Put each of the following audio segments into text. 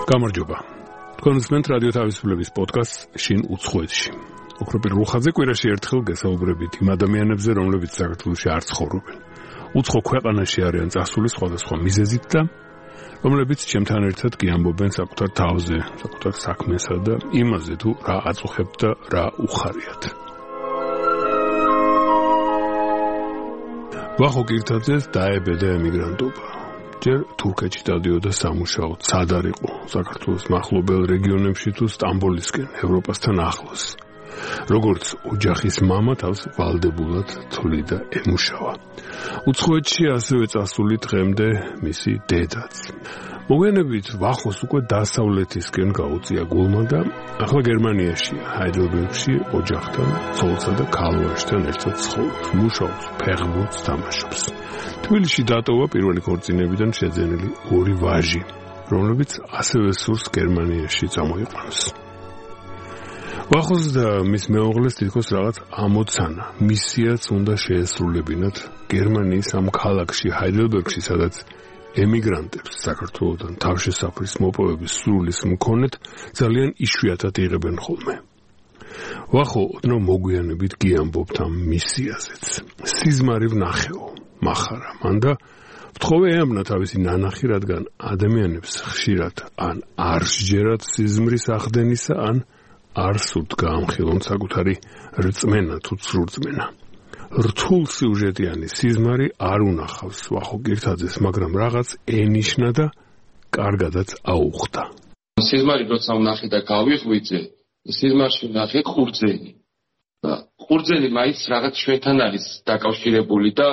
გამარჯობა. თქვენ უსმენთ რადიო თავისუფლების პოდკასტს შინ უცხოეთში. ოქროპირ რუხაძე კვირაში ერთხელ გესაუბრებით იმ ადამიანებზე, რომლებიც საქართველოში არ ცხოვრობენ. უცხო ქვეყანაში არიან წასული სხვადასხვა მიზეზით და რომლებიც ჩემთან ერთად გიამბობენ საკუთარ თავზე, საკუთარ საქმესა და იმაზე თუ რა აწუხებთ და რა უხარიათ. ვახო კირთაძეს დაებედა ემიგრანტობა. ჯერ თურქეთში დადიოდა სამუშაოდ, სად არ იყო საქართველოს მახლობელ რეგიონებში თუ სტამბოლისკენ, ევროპასთან ახლოს. როგორც ოჯახის მამა თავს ვალდებულად თვლიდა ემუშავა. უცხოეთში ასევე წასული დღემდე მისი დედაც. მოგვიანებით ვახოს უკვე დასავლეთისკენ გაუწია გულმა და ახლა გერმანიაში, ჰაიდელბერგში ოჯახთან, ცოლსა და ქალვაშთან ერთად ცხოვრობს, მუშაობს, ფეხბურთს თამაშობს. თბილისში დატოვა პირველი ქორწინებიდან შეძენილი ორი ვაჟი, რომლებიც ასევე სურს გერმანიაში წამოიყვანოს. ვახოს და მის მეუღლეს თითქოს რაღაც ამოცანა, მისიაც უნდა შეესრულებინათ გერმანიის ამ ქალაქში, ჰაიდელბერგში, სადაც ემიგრანტებს საქართველოდან თავშესაფრის მოპოვების სრულის მქონეთ ძალიან იშვიათად იღებენ ხოლმე. ვახო ოდნავ მოგვიანებით გიამბობთ ამ მისიაზეც. სიზმარი ვნახეო, მახარა მან და ვთხოვე ეამბნა თავისი ნანახი, რადგან ადამიანებს ხშირად ან არ სჯერათ სიზმრის ახდენისა, ან არ სურთ გაამხილონ საკუთარი რწმენა თუ ცრურწმენა. რთულ სიუჟეტიანი სიზმარი არ უნახავს ვახო კირთაძეს, მაგრამ რაღაც ენიშნა და კარგადაც აუხდა. სიზმარი როცა ვნახე და გავიღვიძე, სიზმარში ვნახე ხურძენი. ხურძენი მაინც რაღაც ჩვენთან არის დაკავშირებული და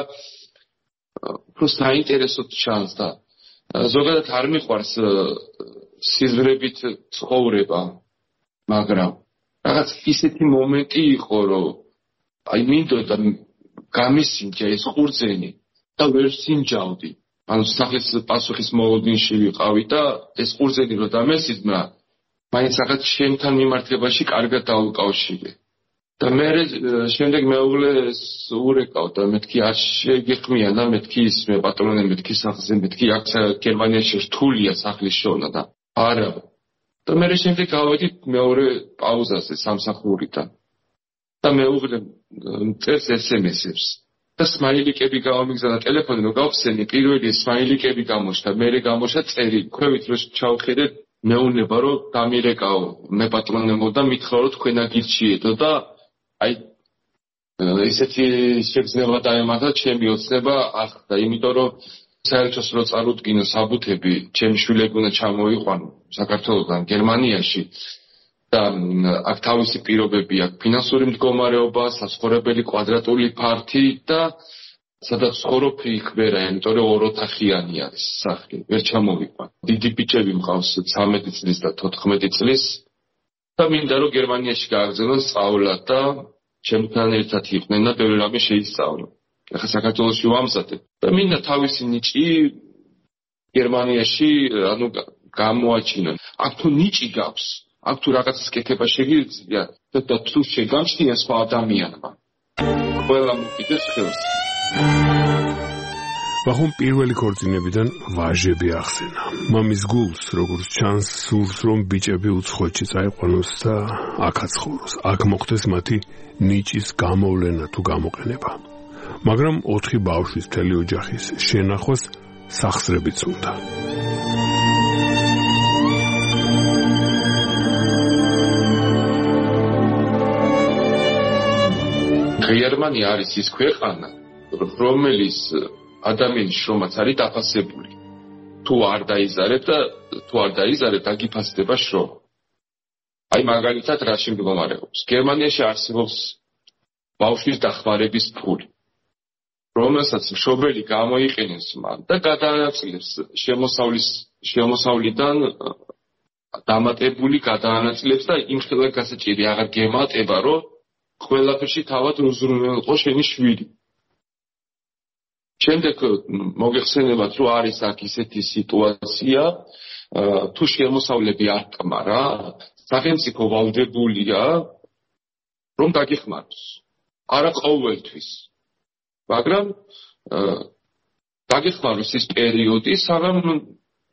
უფრო საინტერესოდ ჩანს და ზოგადად არ მიყვარს სიზმრებით ცხოვრება, მაგრამ რაღაც ისეთი მომენტი იყო, რომ მინდოდა გამისინჯა ეს ხურძენი და ვერ სინჯავდი. ანუ სახლის პასუხის მოლოდინში ვიყავი და ეს ხურძენი რო დამესიზმრა, მაინც რაღაც შენთან მიმართებაში კარგად დაუკავშირე. და მე შემდეგ მეუღლეს ურეკავ და მეთქი არ შეგეხმიან და მეთქი ის მე პატრონე მეთქი სახლზე, მეთქი აქ გერმანიაში რთულია სახლის შოვნა და არა. და მე შემდეგ გავედით მეორე პაუზაზე სამსახურიდან. და მეუღლე წერს SMS-ებს და სმაილიკები გავამიგზავნა ტელეფონი რომ გავხსენი, პირველი სმაილიკები გამოჩნდა, მერე გამოჩნდა წერი. ქვევით რომ ჩავხედე, მეუნება რომ დამირეკავ მე პატრონემო და მითხრა რომ თქვენ აგირჩიეთო და აი ესეთი შეგრძნება დაემართა ჩემი ოცნება ახლა, იმიტომ რომ საერთოს რო წარუდგინო საბუთები, ჩემი შვილები უნდა ჩამოიყვანო საქართველოდან გერმანიაში და აქ თავისი პირობები აქვს, ფინანსური მდგომარეობა, საცხოვრებელი კვადრატული ფართი და სადაც ცხოვრობ იქ ვერა, იმიტომ რომ ოროთახიანი არის სახლი, ვერ ჩამოვიყვან. დიდი ბიჭები მყავს 13 წლის და 14 წლის და მინდა რომ გერმანიაში გააგრძელონ სწავლა და ჩემთან ერთად იყვნენ და ბევრი რამე შეისწავლო. ახლა საქართველოში ვამზადებ და მინდა თავისი ნიჭი გერმანიაში ანუ გამოაჩინონ. აქ თუ ნიჭი გაქვს, აქ თუ რაღაცას კეთება შეგიძლია და თუ შეგამჩნია სხვა ადამიანმა, ყველა მოკიდეს ხელს. ვახომ პირველი ქორწინებიდან ვაჟები ახსენა. მამის გულს, როგორც ჩანს, სურს რომ ბიჭები უცხოეთში წაიყვანოს და აქაც ცხოვროს. აქ მოხდეს მათი ნიჭის გამოვლენა თუ გამოყენება. მაგრამ 4 ბავშვის მთელი ოჯახის შენახვას სახსრებიც უნდა. გერმანია არის ის ქვეყანა, რომელიც ადამიანის შრომაც არის დაფასებული. თუ არ დაიზარებ, დაგიფასდება შრომა. აი მაგალითად რაში მდგომარეობს. გერმანიაში არსებობს ბავშვის დახმარების ფული, რომელსაც მშობელი გამოიყენებს მან და გადაანაწილებს შემოსავლიდან დამატებული გადაანაწილებს და იმ ხელა გასაჭირი აღარ გემატება, რომ ყველაფერში თავად უზრუნველყო შენი შვილი. შემდეგ მოგეხსენებათ, რომ არის აქ ისეთი სიტუაცია, თუ შემოსავლები არ კმარა, სახელმწიფო ვალდებულია რომ დაგეხმაროს. არა ყოველთვის. მაგრამ დაგეხმაროს ის პერიოდი, სანამ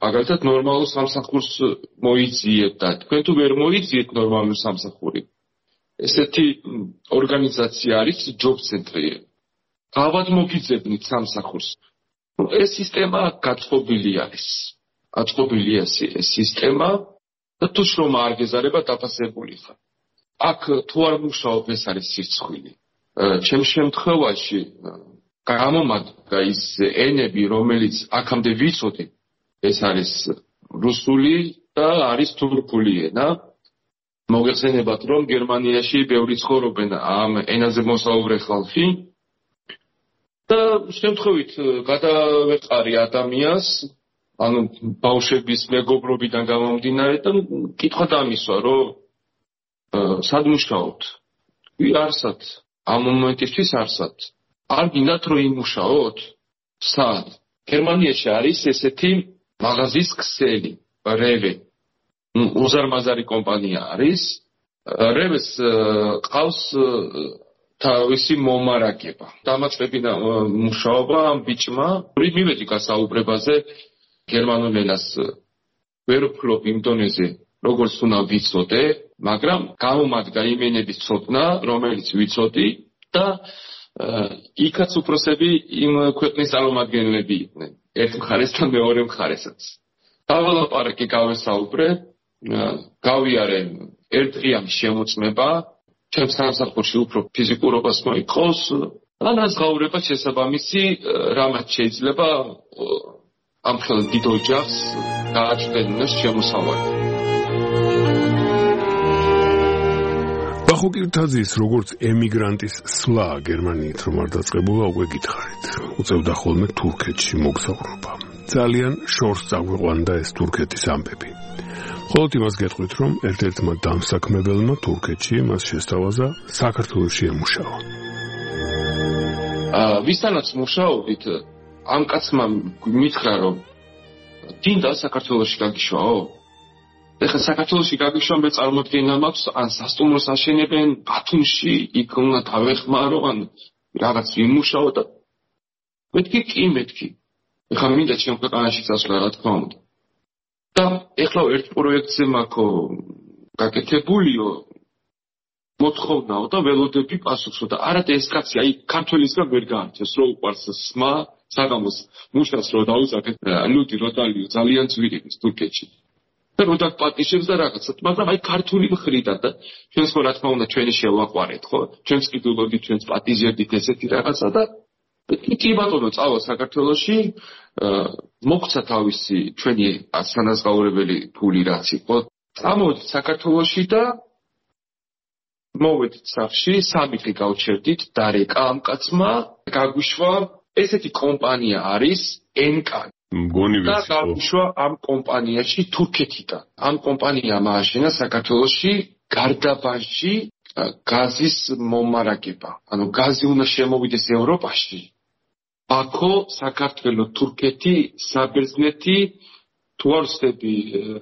მაგალითად ნორმალურ სამსახურს მოიძიეთ და თქვენ თუ ვერ მოიძიეთ ნორმალურ სამსახური. ესეთი ორგანიზაცია არის ჯობ ცენტრი. გავად მოგიძებნით სამსახურს. ეს სისტემა გაწყობილი არის. აწყობილია ეს სისტემა და თუ შრომა არ გეზარება დაფასებული ხარ. აქ თუ არ მუშაობ ეს არის სირცხვილი. ჩემ შემთხვევაში გამომადგა ის ენები, რომელიც აქამდე ვიცოდი, ეს არის რუსული და არის თურქული ენა. მოგეხსენებათ, რომ გერმანიაში ბევრი ცხოვრობენ ამ ენაზე მოსაუბრე ხალხი და შემთხვევით გადავეყარი ადამიანს, ანუ ბავშვების მეგობრობიდან გამომდინარე და კითხვა დამისვა, რომ სად მუშაობთ? არსად, ამ მომენტისთვის არსად. არ გინდათ რომ იმუშაოთ? სად? გერმანიაში არის ესეთი მაღაზიის ქსელი, რევე. უზარმაზარი კომპანია არის. რევეს ყავს თავისი მომარაგება. დამატებინა მუშაობა ამ ბიჭმა. მივედი გასაუბრებაზე გერმანულ ენას ვერ ვფლობ იმ დონეზე, როგორც უნდა ვიცოდე, მაგრამ გამომადგა იმ ენების ცოდნა, რომელიც ვიცოდი და იქაც უფროსები იმ ქვეყნის წარმომადგენლები იყვნენ. ერთ მხარეს და მეორე მხარესაც. დავალაპარაკე გავესაუბრე, გავიარე ერთდღიანი შემოწმება, ჩემს სამსახურში უფრო ფიზიკურობას მოიყავს, და განსაზღვრება შესაბამისი, რამაც შეიძლება ამ ხელ დიდ ოჯახს გააჩნდეს შემოსავალი. ბახუკირთაძის როგორც ემიგრანტის სვლა გერმანიით რომ არ დაწყებულა უკვე გითხარით. უწევდა ხოლმე თურქეთში მოგზაურობა. ძალიან შორს წაგვიყვანდა ეს თურქეთის ამბები. მხოლოდ იმას გეტყვით, რომ ერთ-ერთმა დამსაქმებელმა თურქეთში მას შესთავაზა საქართველოში ემუშავა. ვისთანაც მუშაობდით, ამ კაცმა მითხრა, რომ დინდა საქართველოში გაგიშვაო? ეხლა საქართველოში გაგიშვა მე წარმოდგენა მაქვს, ან სასტუმროს აშენებენ ბათუმში, იქ უნდა დავეხმარო, ან რაღაც ვიმუშაო და მეთქი კი მეთქი. ეხლა მინდა ჩემ ქვეყანაში წასვლა, რა თქმა უნდა. და ეხლა ერთ პროექტზე მაქვს გაკეთებულიო, მოთხოვნაო და ველოდები პასუხსო და არადა ეს კაცი, აი ქართველისგან ვერ გაარჩევს, რო უყარს სმა, საგამოს მუშას რო დაუზაკეთ, ლუდი რო დალიო, ძალიან ძვირი ის თურქეთში. და რო დაგპატიშებს და რაღაცა, მაგრამ აი ქართული მხრიდან და ჩვენს ხო რა თქმა უნდა ჩვენი შევაყვარეთ, ხო? ჩვენს კიდულობდით, ჩვენს პატიზერდით ესეთი რაღაცა და კი ბატონო წავა საქართველოში, მოგცა თავისი ჩვენი სანაზღაურებელი ფული რაც იყო. წამოვედით საქართველოში და მოვედით სახლში, 3 დღე გავჩერდით, დარეკა ამ კაცმა, გაგვიშვა, ესეთი კომპანია არის NK. მგონი ვიცი. და გავიშვა ამ კომპანიაში თურქეთიდან. ამ კომპანიამ ააშენა საქართველოში გარდაბანში გაზის მომარაგება. ანუ გაზი უნდა შემოვიდეს ევროპაში. ბაქო, საქართველო, თურქეთი, საბერძნეთი, თუ არ ვცდები,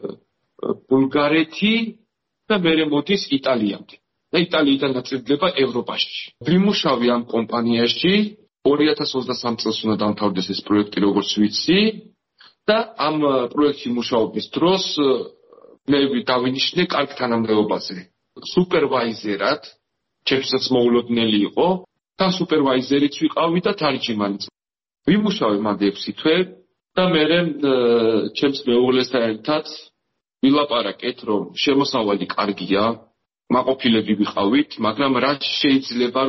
ბულგარეთი და მერე მოდის იტალიამდე. და იტალიიდან ნაწილდება ევროპაში. ვიმუშავე ამ კომპანიაში 2023 წელს უნდა დამთავრდეს ეს პროექტი, როგორც ვიცი, და ამ პროექტში მუშაობის დროს მე დავინიშნე კარგ თანამდებობაზე. სუპერვაიზერად, ჩემსაც მოულოდნელი იყო, და სუპერვაიზერიც ვიყავი და თარჯიმანიც. ვიმუშავე მანდ 6 თვე და მერე ჩემს მეუღლესთან ერთად ვილაპარაკეთ, რომ შემოსავალი კარგია, მაყოფილები ვიყავით, მაგრამ რა შეიძლება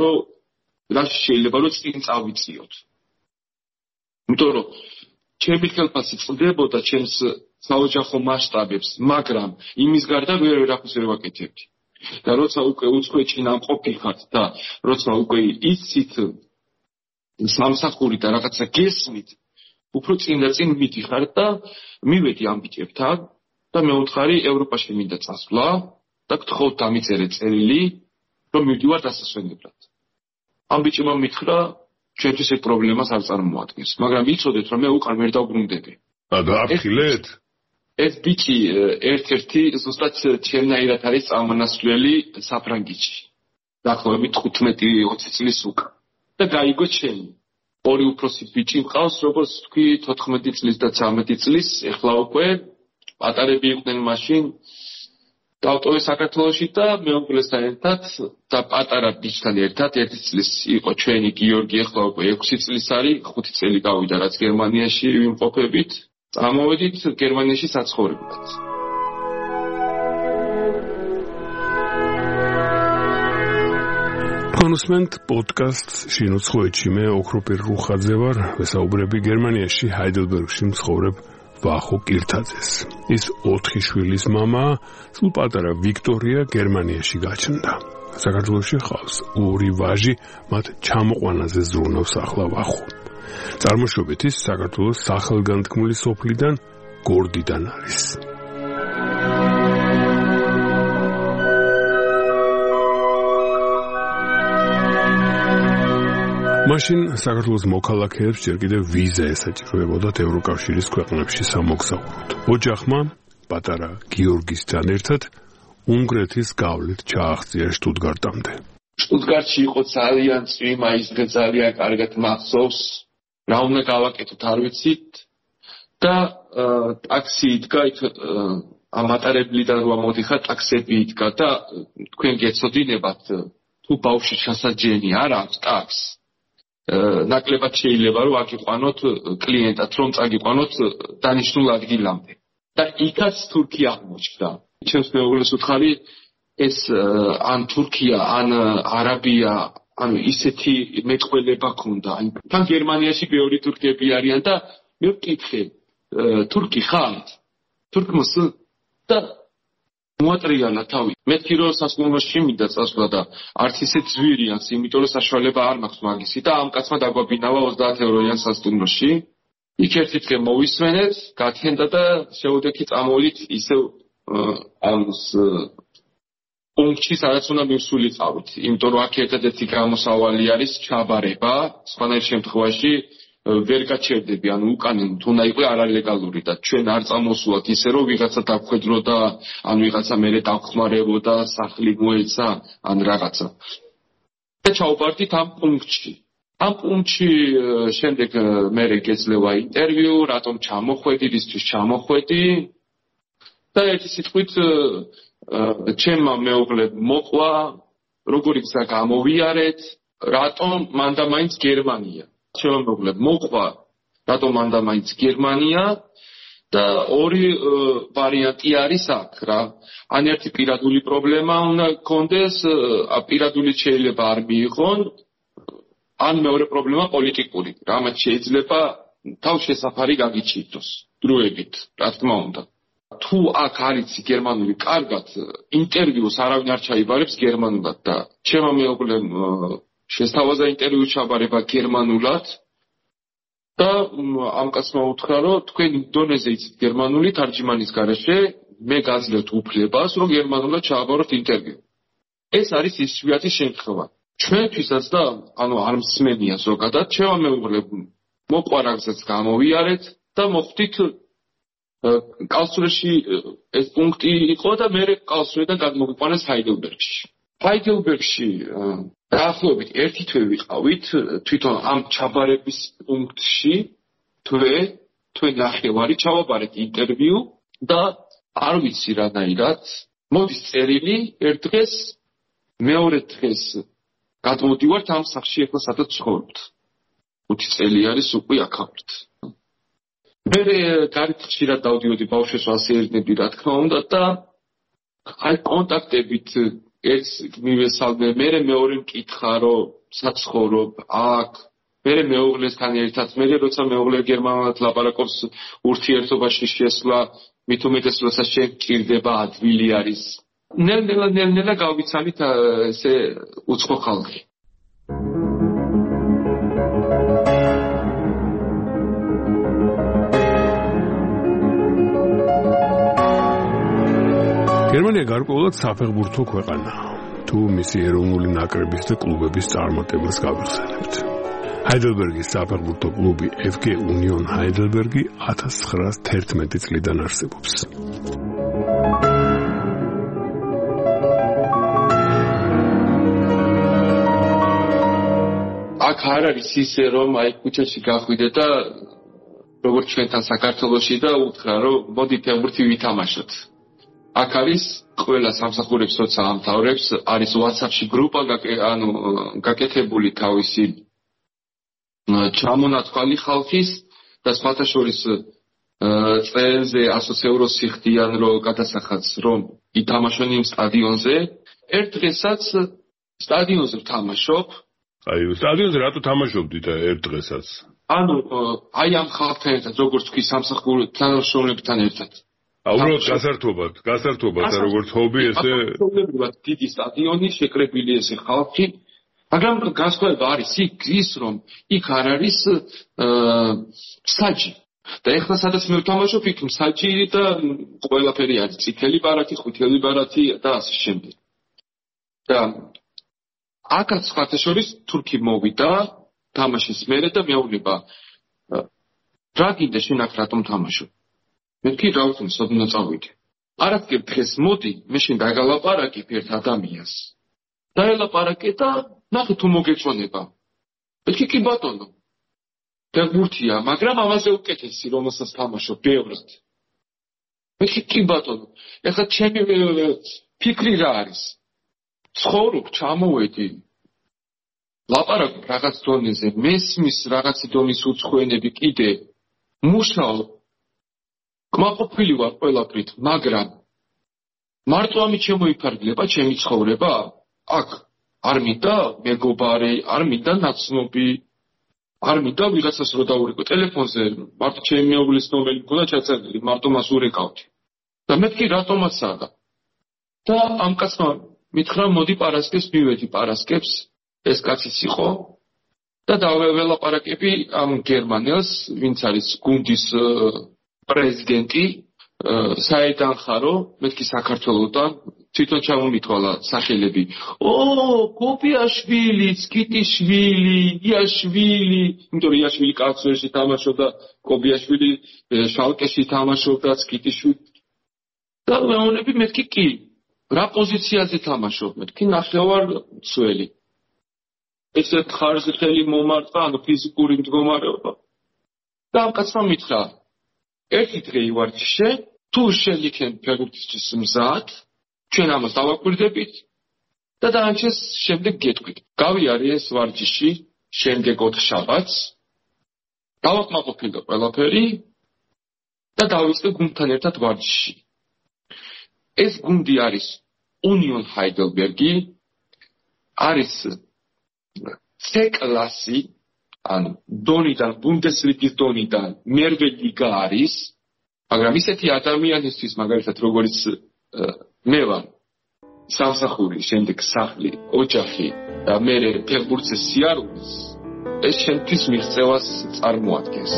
რომ წინ წავიწიოთ. იმიტომ რომ ჩემი ხელფასი წყდებოდა ჩემს საოჯახო მასშტაბებს, მაგრამ იმის გარდა ვერაფერს ვერ ვაკეთებდი. და როცა უკვე უცხოეთში ნამყოფი ხართ და როცა უკვე იცით სამსახური და რაღაცა გესმით, უფრო წინ და წინ მიდიხარ და მივედი ამ ბიჭებთან და მე ვუთხარი ევროპაში მინდა წასვლა და გთხოვთ დამიწერე წერილი, რომ მივდივარ დასასვენებლად. ამ ბიჭმა მითხრა, ჩვენთვის ეს პრობლემას არ წარმოადგენს, მაგრამ იცოდეთ, რომ მე უკან ვერ დავბრუნდები. დააფრთხილეთ? ეს ბიჭი ერთ-ერთი ზუსტად ჩემნაირად არის წარმონასვლელი საფრანგეთში. დაახლოებით 15-20 წლის უკან. და გაიგო ჩემი. ორი უფროსი ბიჭი მყავს, როგორც თქვი, 14 წლის და 13 წლის, ეხლა უკვე პატარები იყვნენ მაშინ. დავტოვე საქართველოში და მეუღლესთან ერთად და პატარა ბიჭთან ერთად 1 წლის იყო ჩვენი გიორგი, ეხლა უკვე 6 წლის არის, 5 წელი გავიდა რაც გერმანიაში ვიმყოფებით. წამოვედით გერმანიაში საცხოვრებლად. კონსმენტ პოდკასტს შინოცხოეთში მე ოქროპირ რუხაძე ვარ, ვესაუბრები გერმანიაში ჰაიდელბერგში მცხოვრებ ვახო კირთაძეს. ის 4 შვილის მამაა, სულ პატარა ვიქტორია გერმანიაში გაჩნდა. საქართველოში ხავს 2 ვაჟი, მათ ჩამოყვანაზე ზრუნავს ახლა ვახო. წარმოშობით ის საქართველოს სახელგანთქმული სოფლიდან გორდიდან არის. მაშინ საქართველოს მოქალაქეებს ჯერ კიდევ ვიზა ესაჭიროებოდათ ევროკავშირის ქვეყნებში სამოგზაუროდ. ოჯახმა პატარა გიორგისთან ერთად უნგრეთის გავლით ჩააღწია შტუტგარტამდე. შტუტგარტში იყო ძალიან წვიმა, ის ძალიან კარგად მახსოვს. რა უნდა გავაკეთოთ არ ვიცით და ტაქსი იდგა ამ მატარებლიდან რომ მოდიხარ ტაქსები იდგა და თქვენ გეცოდინებათ თუ ბავშვი ჩასაჯენი არ აქვს ტაქსს. ნაკლებად შეიძლება რომ აგიყვანოთ კლიენტად რომ წაგიყვანოთ დანიშნულ ადგილამდე და იქაც თურქია აღმოჩნდა. ჩემს მეუღლეს უთხარი ეს ან თურქია ან არაბია, ანუ ისეთი მეტყველება ქონდა. თან გერმანიაში ბევრი თურქები არიან და მე ვკითხე თურქი ხართ? თურქმოს და მოატრიალა თავი. მეთქი რომ სასკოლოში მინდა წასვლა და არც ისეთ ზვირიანს, იმიტომ რომ საშუალება არ მაქვს მაგისი და ამ კაცმა დაგვაბინავა 30 ევროიან სასტუმროში. იქ ერთი დღე მოვისმენეთ, გათენდა და შეუდექი წამოვიდით ისევ ამს პუნქტში, სადაც უნდა მივსულიყავით. იმიტომ რომ აქ ერთადერთი გამოსავალი არის ჩაბარება, სხვანაირ შემთხვევაში ვერ გაჩერდები, ანუ უკანი თუნდა იყო არალეგალური და ჩვენ არ წამოსულათ ისე რომ ვიღაცა დაგხვედრო და ან ვიღაცა მერე დაგხმარებოდა, სახლი მოეცა ან რაღაცა. და ჩავბარდით ამ პუნქტში. ამ პუნქტში შემდეგ მერე გეძლევა ინტერვიუ, რატომ ჩამოხვედი, რისთვის ჩამოხვედი და ერთი სიტყვით ჩემმა მეუღლემ მოყვა, როგორი გზა გამოვიარეთ, რატომ მანდა მაინც გერმანია. ჩემმა მეუღლემ მოყვა, რატომ მანდა მაინც გერმანია და ორი ვარიანტი არის აქ რა. ან ერთი პირადული პრობლემა უნდა გქონდეს, პირადული შეიძლება არ მიიღონ, ან მეორე პრობლემა პოლიტიკური. რამაც შეიძლება თავშესაფარი გაგიჩიტოს დროებით, რა თქმა უნდა. თუ აქ არის გერმანული კარგად, ინტერვიუს არავინ არ ჩაიბარებს გერმანულად და ჩემმა მეუღლემ შესთავაზა ინტერვიუ ჩაბარება გერმანულად და ამ კაცმა უთხრა რომ თქვენ დონეზე იცით გერმანული თარჯიმანის გარეშე მე გაძლევთ უფლებას რომ გერმანულად ჩააბაროთ ინტერვიუ. ეს არის იშვიათი შემთხვევა. ჩვენთვისაც და ანუ არ მსმენია ზოგადად, ჩემმა მეუღლემ მოყვა რაღაცაც გამოვიარეთ და მოხვდით კალსრუეში ეს პუნქტი იყო და მე კალსრუედან გადმოგვიყვანეს ჰაიდელბერგში. ჰაიდელბერგში დაახლოებით ერთი თვე ვიყავით თვითონ ამ ჩაბარების პუნქტში, თვე ნახევარი ჩავაბარეთ ინტერვიუ და არ ვიცი რანაირად მოდის წერილი ერთ დღეს, მეორე დღეს გადმოდივართ ამ სახლში ეხლა სადაც ცხოვრობთ. 5 წელი არის უკვე აქ ვართ. მე გარეთ ხშირად დავდიოდი ბავშვებს ვასეირნები რა თქმა უნდა და აი კონტაქტებით ეს მივესალმე, მე მეორე მკითხა რომ საცხოვრობ აქ, მე მეუღლესთან ერთად, მე როცა მეუღლე გერმანულად ლაპარაკობს ურთიერთობაში შესვლა, მით უმეტეს როცა შეჭირდება ადვილი არის. ნელ-ნელა გავიცანით ესე უცხო ხალხი. გერმანია გარკვეულად საფეხბურთო ქვეყანაა. თუ მისი ეროვნული ნაკრების და კლუბების წარმატებას გავიხსენებთ. ჰაიდელბერგის საფეხბურთო კლუბი FG Union Heidelbergi 1911 წლიდან არსებობს. აქ არ არის ისე რომ აი ქუჩაში გახვიდე და როგორც ჩვენთან საქართველოში და უთხრა რომ მოდი ფეხბურთი ვითამაშოთ. აქ არის ყველა სამსახურებს როცა ამთავრებს არის WhatsApp-ში გრუპა გაკეთებული თავისი ჩამონათვალი ხალხის და სხვათა შორის წელზე 100 ევროს იხდიან რომ გადასახადს რომ ითამაშონ იმ სტადიონზე. ერთ დღესაც სტადიონზე ვთამაშობ. აი სტადიონზე რატო თამაშობდი და ერთ დღესაც? აი ამ ხალხთან ერთად როგორც თქვი სამსახური თანამშრომლებთან ერთად. უბრალოდ გასართობად და როგორც ჰობი ესე უბრალოდ დიდი სტადიონი შეკრებილი ესე ხალხი, მაგრამ განსხვავება არის ის რომ იქ არ არის საჯი. და ეხლა სადაც მე ვთამაშობ იქ საჯი და ყველაფერი არის წითელი ბარათი, ყვითელი ბარათი და ასე შემდეგ. და აქაც სხვათა შორის თურქი მოვიდა თამაშის მერე და მეუბნება რა გინდა შენ აქ რატომ თამაშობ? მე კი რა ვიცი, სოდნო წავიდე. არაფერ დღეს მოდი, მე შენ დაგალაპარაკებ ერთ ადამიანს. დაელაპარაკე და ნახე თუ მოგეწონება. მე კი ბატონო. ფეხბურთია, მაგრამ ამაზე უკეთესი რომელსაც თამაშობ ბევრად. მე კი ბატონო. ეხლა ჩემი ფიქრი რა არის? ცხოვრობ, ჩამოვედი. ლაპარაკობ რაღაც დონეზე, მესმის რაღაც დონის უცხოენები კიდე მუშაობ. კმაყოფილი ვარ ყველაფრით, მაგრამ მარტო ამით შემოიფარგლება ჩემი ცხოვრება? აქ არ მინდა მეგობარი, არ მინდა ნაცნობი, არ მინდა ვიღაცას რო დაურეკო ტელეფონზე, მარტო ჩემი მეუღლის ნომერი მქონდა ჩაწერილი, მარტო მას ურეკავდი. და მეთქი რატომაც არა. და ამ კაცმა მითხრა მოდი პარასკევს მივედი პარასკევს, ეს კაციც იყო და დაველაპარაკები ამ გერმანელს, ვინც არის გუნდის პრეზიდენტი, საიდან ხარო, მეთქი საქართველოსთან, თვითონ ჩამომითვალა სახელები. კობიაშვილი, სკიტიშვილი, იაშვილი, იმიტომ რომ იაშვილი კაცერში თამაშობდა, კობიაშვილი შალკეში თამაშობდა, სკიტიშვილი. და მეუბნები მეთქი კი, რა პოზიციაზე თამაშობ? მეთქი ნახევარ მცველი. ესეთ ხარისხელი მომარტყა, ფიზიკური მდგომარეობა. და ამ კაცმა მითხრა ერთი დღე ივარჯიშე, თუ შენ იქენ ფეხბურთისთვის მზად, ჩვენ ამას დავაკვირდებით და დაანჩეს შემდეგ გეტყვით. გავიარე ეს ვარჯიში, შემდეგ 4 შაბათს, დავაკმაყოფილდა ყველაფერი და დავიწყე გუნდთან ერთად ვარჯიში. ეს გუნდი არის Union Heidelberg, არის C კლასი, ანუ დონიდან, ბუნდესლიგის დონიდან მერვე ლიგა არის, მაგრამ ისეთი ადამიანისთვის, მაგალითად როგორც მე ვარ, სამსახური, შემდეგ სახლი, ოჯახი და მე ფეხბურთზე სიარულს, ეს შენთვის მიღწევას წარმოადგენს.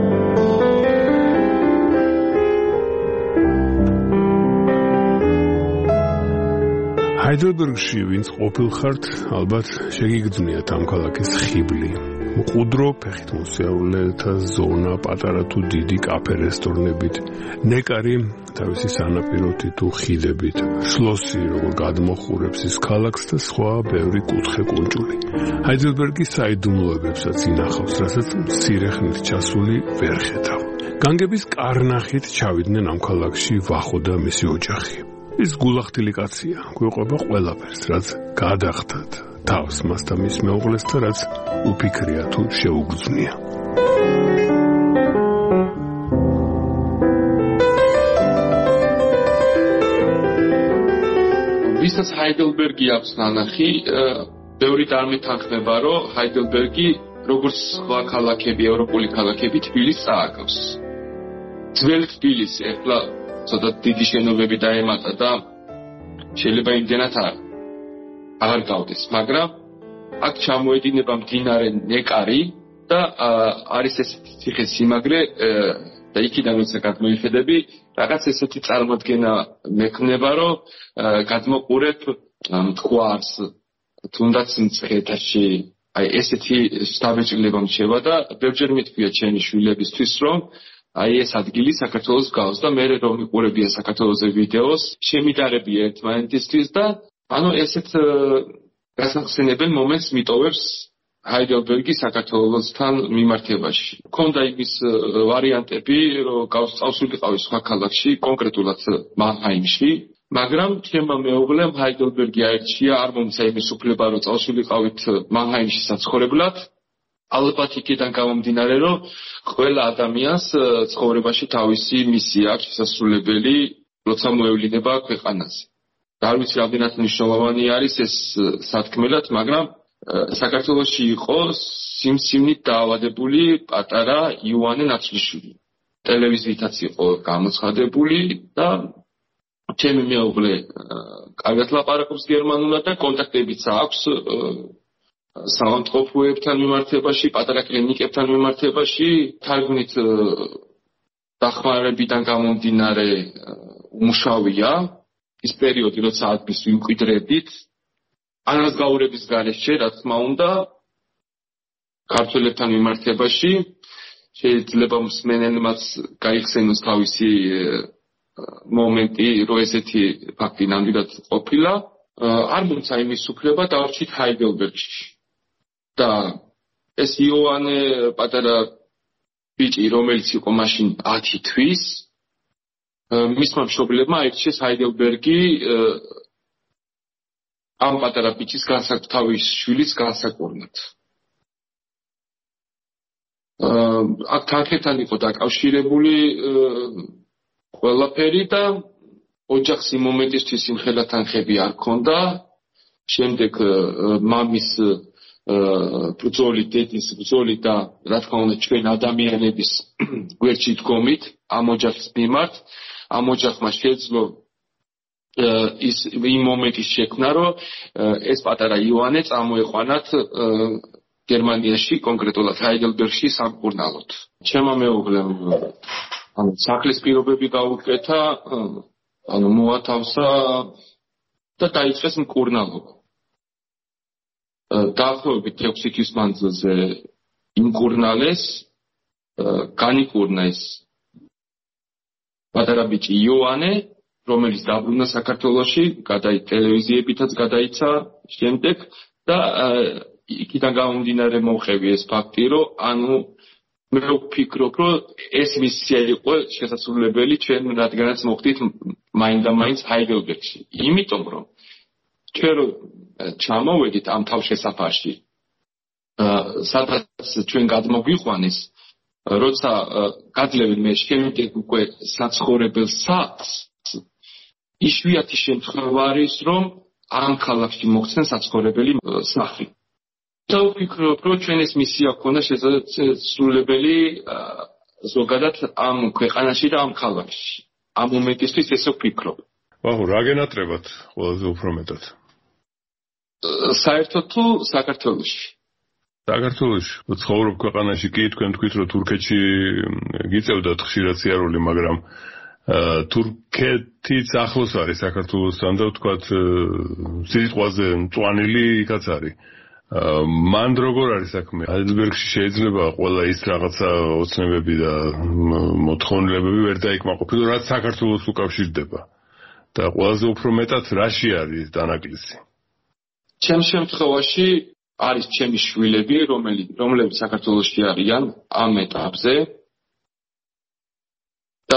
ჰაიდელბერგში ვინც ყოფილხართ, ალბათ შეგიგრძნიათ ამ ქალაქის ხიბლი. მყუდრო ფეხით მოსიარულეთა ზონა, პატარა თუ დიდი კაფე რესტორნებით, ნეკარი თავისი სანაპიროთი თუ ხიდებით, შლოსი როგორ გადმოხურებს ის ქალაქს და სხვა ბევრი კუთხე კუნჭული. ჰაიდელბერგი საიდუმლოებებსაც ინახავს, რასაც მცირე ხნით ჩასული ვერ ხედავ. განგების კარნახით ჩავიდნენ ამ ქალაქში ვახო და მისი ოჯახი. ის გულახდილი კაცია, გვიყვება ყველაფერს, რაც გადახდათ თავს მას და მის მეუღლეს და რაც უფიქრია თუ შეუგრძნია. ვისაც ჰაიდელბერგი აქვს ნანახი, ბევრი წარმეთანხმება, რომ ჰაიდელბერგი როგორც სხვა ქალაქები, ევროპული ქალაქები თბილისს წააგავს. ძველი თბილისი ეხლა ცოტა დიდი შენობები დაემატა და შეიძლება იმდენად აღარ გავდეს, მაგრამ აქ ჩამოედინება მდინარე ნეკარი და არის ესეთი ციხე-სიმაგრე და იქიდან როცა გადმოიხედები, რაღაც ესეთი წარმოდგენა მექნება, რომ გადმოყურებ მტკვარს, თუნდაც მცხეთაში, აი ესეთი შთაბეჭდილება მრჩება და ბევრჯერ მითქვია ჩემი შვილებისთვის, რომ აი ეს ადგილი საქართველოს გავს და მე რომ მიყურებია საქართველოზე ვიდეოს, შემიდარებია ერთმანეთისთვის და ანუ ესეთ გასახსენებელ მომენტს მიტოვებს ჰაიდელბერგი საქართველოსთან მიმართებაში. Ქონდა იმის ვარიანტები, რომ წავსულიყავი სხვა ქალაქში, კონკრეტულად მანჰაიმში, მაგრამ ჩემმა მეუღლემ ჰაიდელბერგი აირჩია, არ მომცა იმის უფლება, რომ წავსულიყავით მანჰაიმში საცხოვრებლად. ალბათ იქიდან გამომდინარე, რომ ყველა ადამიანს ცხოვრებაში თავისი მისია აქვს შესასრულებელი, როცა მოევლინება ქვეყანაზე. არ ვიცი, რამდენად მნიშვნელოვანი არის ეს სათქმელად, მაგრამ საქართველოში იყო სიმსივნით დაავადებული პატარა იოანე ნაცვლიშვილი. ტელევიზიითაც იყო გამოცხადებული და ჩემი მეუღლე კარგად ლაპარაკობს გერმანულად და კონტაქტებიც აქვს საავადმყოფოებთან მიმართებაში, პატარა კლინიკებთან მიმართებაში, თარგმნით დახმარებიდან გამომდინარე უმუშავია ის პერიოდი, როცა ადგილს ვიმკვიდრებდით, ანაზგაურების გარეშე, რა თქმა უნდა, ქართველებთან მიმართებაში, შეიძლება მსმენელმაც გაიხსენოს თავისი მომენტი, რომ ესეთი ფაქტი ნამდვილად ყოფილა, არ მომცა იმის უფლება დავრჩით ჰაიდელბერგში. და ეს იოანე პატარა ბიჭი, რომელიც იყო მაშინ 10 თვის, მისმა მშობლებმა აირჩიეს ჰაიდელბერგი ამ პატარა ბიჭის თავის შვილის განსაკურნად. აქ თანხებთან იყო დაკავშირებული ყველაფერი და ოჯახს იმ მომენტისთვის იმხელა თანხები არ ქონდა. შემდეგ მამის ბრძოლით, დედის ბრძოლით და რა თქმა უნდა ჩვენ ადამიანების გვერდში დგომით ამ ოჯახის მიმართ, ამ ოჯახმა შეძლო ის იმ მომენტის შექმნა, რომ ეს პატარა იოანე წამოეყვანათ გერმანიაში, კონკრეტულად ჰაიდელბერგში სამკურნალოდ. ჩემმა მეუღლემ სახლის პირობები გაუკეთა, მოათავსა და დაიწყეს მკურნალობა. დაახლოებით 6 თვის მანძილზე იმკურნალეს, განიკურნა ეს პატარა ბიჭი იოანე, რომელიც დაბრუნდა საქართველოში, ტელევიზიებითაც გადაიცა შემდეგ და იქიდან გამომდინარე მომხევი ეს ფაქტი, რომ მე ვფიქრობ, რომ ეს მისია იყო შესაძლებელი ჩვენ რადგანაც მოხდით მაინდა-მაინც ჰაიდელბერგში. იმიტომ რომ ჩვენ ჩამოვედით ამ თავშესაფარში, სადაც ჩვენ გადმოგვიყვანეს, როცა გადლევენ მე შემდეგ უკვე საცხოვრებელ სახლს, იშვიათი შემთხვევა არის, რომ ამ ქალაქში მოხსნეს საცხოვრებელი სახლი. და ვფიქრობ, რომ ჩვენ ეს მისია გვქონდა შესაძლებელი ზოგადად ამ ქვეყანაში და ამ ქალაქში. ამ მომენტისთვის ესე ვფიქრობ. ვაჰო, რა გენატრებათ ყველაზე უფრო მეტად? საერთოდ თუ საქართველოში? საქართველოში. ცხოვრობ ქვეყანაში კი თქვენ თქვით, რომ თურქეთში გიწევდათ ხშირად სიარული, მაგრამ თურქეთიც ახლოს არის საქართველოსთან და ვთქვათ, სიტყვაზე მწვანილი იქაც არის. მან როგორ არის საქმე? ჰაიდელბერგში შეიძლება ყველა ის რაღაცა ოცნებები და მოთხოვნილებები ვერ დაიკმაყოფილო, რაც საქართველოს უკავშირდება. და ყველაზე უფრო მეტად რაში არის დანაკლისი? ჩემ შემთხვევაში არის ჩემი შვილები, რომლებიც საქართველოში არიან ამ ეტაპზე. და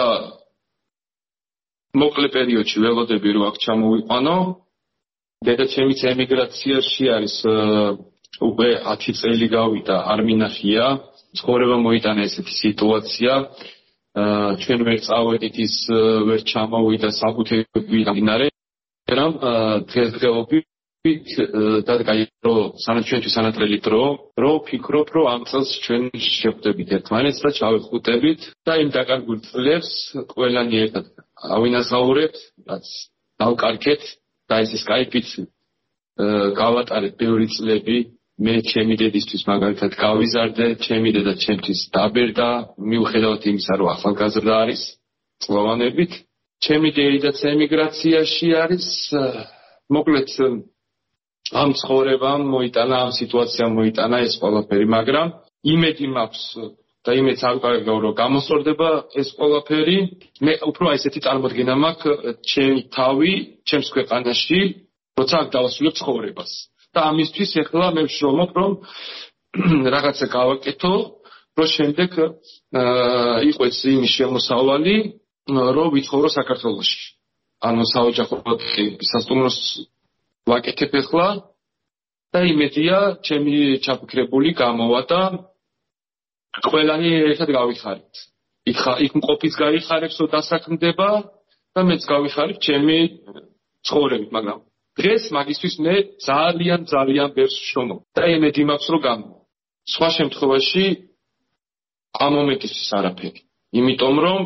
მოკლე პერიოდში ველოდები რომ აქ ჩამოვიყვანო. დედაჩემიც ემიგრაციაში არის უკვე 10 წელი გავიდა, არ მინახია. ცხოვრება მოიტანა ესეთი სიტუაცია. ჩვენ ვერ წავედით, ის ვერ ჩამოვიდა საფუძვლები გამდინარე. მაგრამ დღესდღეობით დადგაირო ჩვენთვის სანატრელი დრო, რომ ვფიქრობ, რომ ამ წელს ჩვენ შევხვდებით ერთმანეთს და ჩავეხუტებით და იმ დაკარგულ წლებს ყველანი ერთად ავინაზღაურებთ, რაც დავკარგეთ და ეს სკაიპით გავატარეთ ბევრი წლები. მე ჩემი დედისთვის მაგალითად გავიზარდე, ჩემი დედა ჩემთვის დაბერდა, მიუხედავად იმისა, რომ ახალგაზრდა არის წლოვანებით. ჩემი დედაც ემიგრაციაში არის, მოკლედ ამ ცხოვრებამ მოიტანა, ამ სიტუაციამ მოიტანა ეს ყველაფერი, მაგრამ იმედი მაქვს და იმედს არ ვკარგავ, რომ გამოსწორდება ეს ყველაფერი. მე უფრო ესეთი წარმოდგენა მაქვს ჩემი თავი, ჩემს ქვეყანაში, როცა აქ დავასრულებ ცხოვრებას. და ამისთვის ეხლა მე ვშრომობ, რომ რაღაცა გავაკეთო, რომ შემდეგ იყოს იმის შემოსავალი, რომ ვიცხოვრო საქართველოში. ანუ საოჯახო სასტუმროს ვაკეთებ ახლა და იმედია ჩემი ჩაფიქრებული გამოვა და ყველანი ერთად გავიხარებთ. იქ მყოფიც გაიხარებს, რომ დასაქმდება და მეც გავიხარებ ჩემი ცხოვრებით, მაგრამ დღეს მაგისთვის მე ძალიან ბევრს ვშრომობ და იმედი მაქვს, რომ გამოვა. სხვა შემთხვევაში ამ მომენტისთვის არაფერი. იმიტომ რომ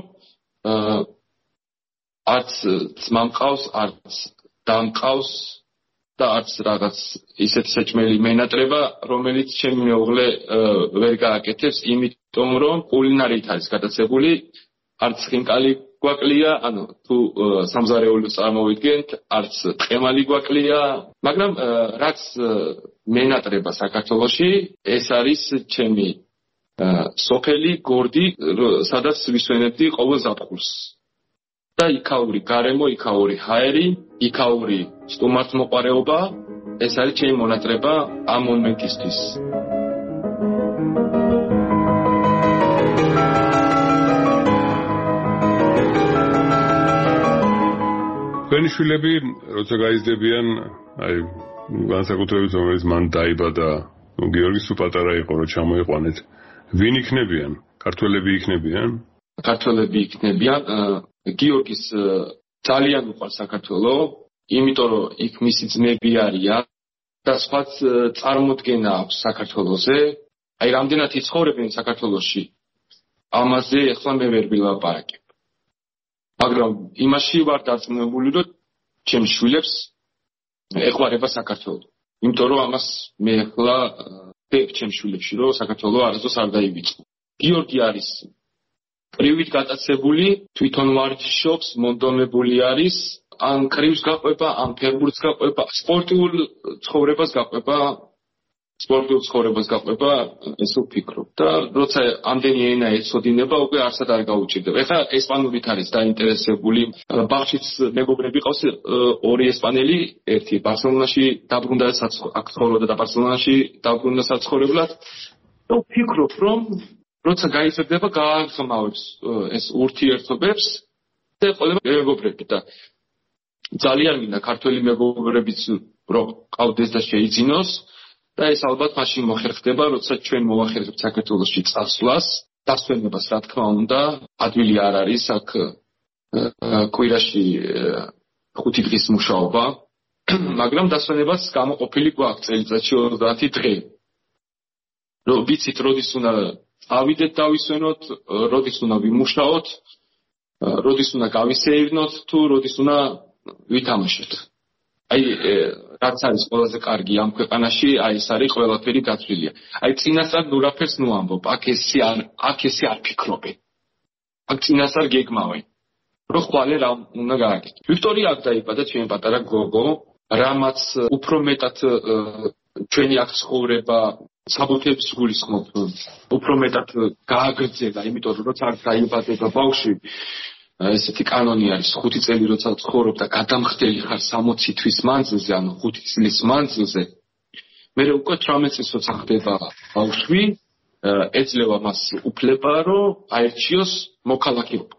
არც ძმა მყავს, არც და მყავს და არც რაღაც ისეთ საჭმელი მენატრება, რომელიც ჩემი მეუღლე ვერ გააკეთებს, იმიტომ რომ კულინარიით არის გადაცებული, არც ხინკალი გვაკლია, ანუ თუ სამზარეულოს წარმოვიდგენთ, არც ტყემალი გვაკლია, მაგრამ რაც მენატრება საქართველოში, ეს არის ჩემი სოფელი გორდი, სადაც ვისვენებდი ყოველ ზაფხულს. და იქაური გარემო, იქაური ჰაერი, იქაური სტუმართმოყვარეობა, ეს არის ჩემი მონატრება ამ მომენტისთვის. თქვენი შვილები, როცა გაიზრდებიან, აი, განსაკუთრებით რომელიც მან დაიბადა, გიორგის თუ პატარა იყო, რომ ჩამოიყვანეთ, ვინ იქნებიან? ქართველები იქნებიან? ქართველები იქნებიან. გიორგის ძალიან უყვარს საქართველო, იმიტომ რომ იქ მისი ძმები არიან და სხვა წარმოდგენა აქვს საქართველოზე. აი, რამდენად იცხოვრებენ საქართველოში, ამაზე ახლა მე ვერ ვილაპარაკებ. მაგრამ იმაში ვარ დარწმუნებული, რომ ჩემ შვილებს ეყვარება საქართველო. იმიტომ რომ ამას მე ახლა ვებ ჩემ შვილებში, რომ საქართველო არასდროს არ დაივიწყო. გიორგი არის კრივით გატაცებული, თვითონ ვარჯიშობს, მონდომებული არის, ან კრივს გაყვება, ან ფეხბურთს გაყვება, სპორტულ ცხოვრებას ეს ვფიქრობ. და როცა ამდენი ენა ეცოდინება, უკვე არსად არ გაუჭირდება. ეხლა ესპანურით არის დაინტერესებული. ბაღშიც მეგობრები ყავს ორი ესპანელი, ერთი ბარსელონაში დაბრუნდა აქ ცხოვრობდა და ბარსელონაში დაბრუნდა საცხოვრებლად. და ვფიქრობ, რომ როცა გაიზრდება, გააღრმავებს ეს ურთიერთობებს და ყველა მეგობრები და ძალიან მინდა ქართველი მეგობრებიც რომ ყავდეს და შეიძინოს და ეს ალბათ მაშინ მოხერხდება, როცა ჩვენ მოვახერხებთ საქართველოში წასვლას, დასვენებას რა თქმა უნდა, ადვილი არ არის აქ კვირაში 5 დღის მუშაობა, მაგრამ დასვენებას გამოყოფილი გვაქვს წელიწადში 30 დღე. რომ ვიცით, როდის უნდა ავიდეთ დავისვენოთ, როდის უნდა ვიმუშაოთ, როდის უნდა გავისეირნოთ, თუ როდის უნდა ვითამაშოთ. აი, რაც არის ყველაზე კარგი ამ ქვეყანაში, აი ეს არის ყველაფერი გაწვილია. აი, წინასწარ ნურაფერს ნუ ამბობ, აქ ესე არ ფიქრობენ. აქ წინასწარ გეგმავენ, რომ ხვალე რა უნდა გააკეთო. ვიქტორია აქ დაიბადა, ჩემი პატარა გოგო, რამაც უფრო მეტად ჩვენი აქ ცხოვრება საბუთებს გულისხმობ, უფრო მეტად გააგრძელა, იმიტომ რომ როცა დაიბადება ბავშვი, ესეთი კანონი არის 5 წელი როცა ცხოვრობ და გადამხდელი ხარ 60 თვის მანძილზე, ანუ 5 წლის მანძილზე, მე უკვე 18 წლის როცა ხდება ბავშვი, ეძლევა მას უფლება, რომ აერჩიოს მოქალაქეობა.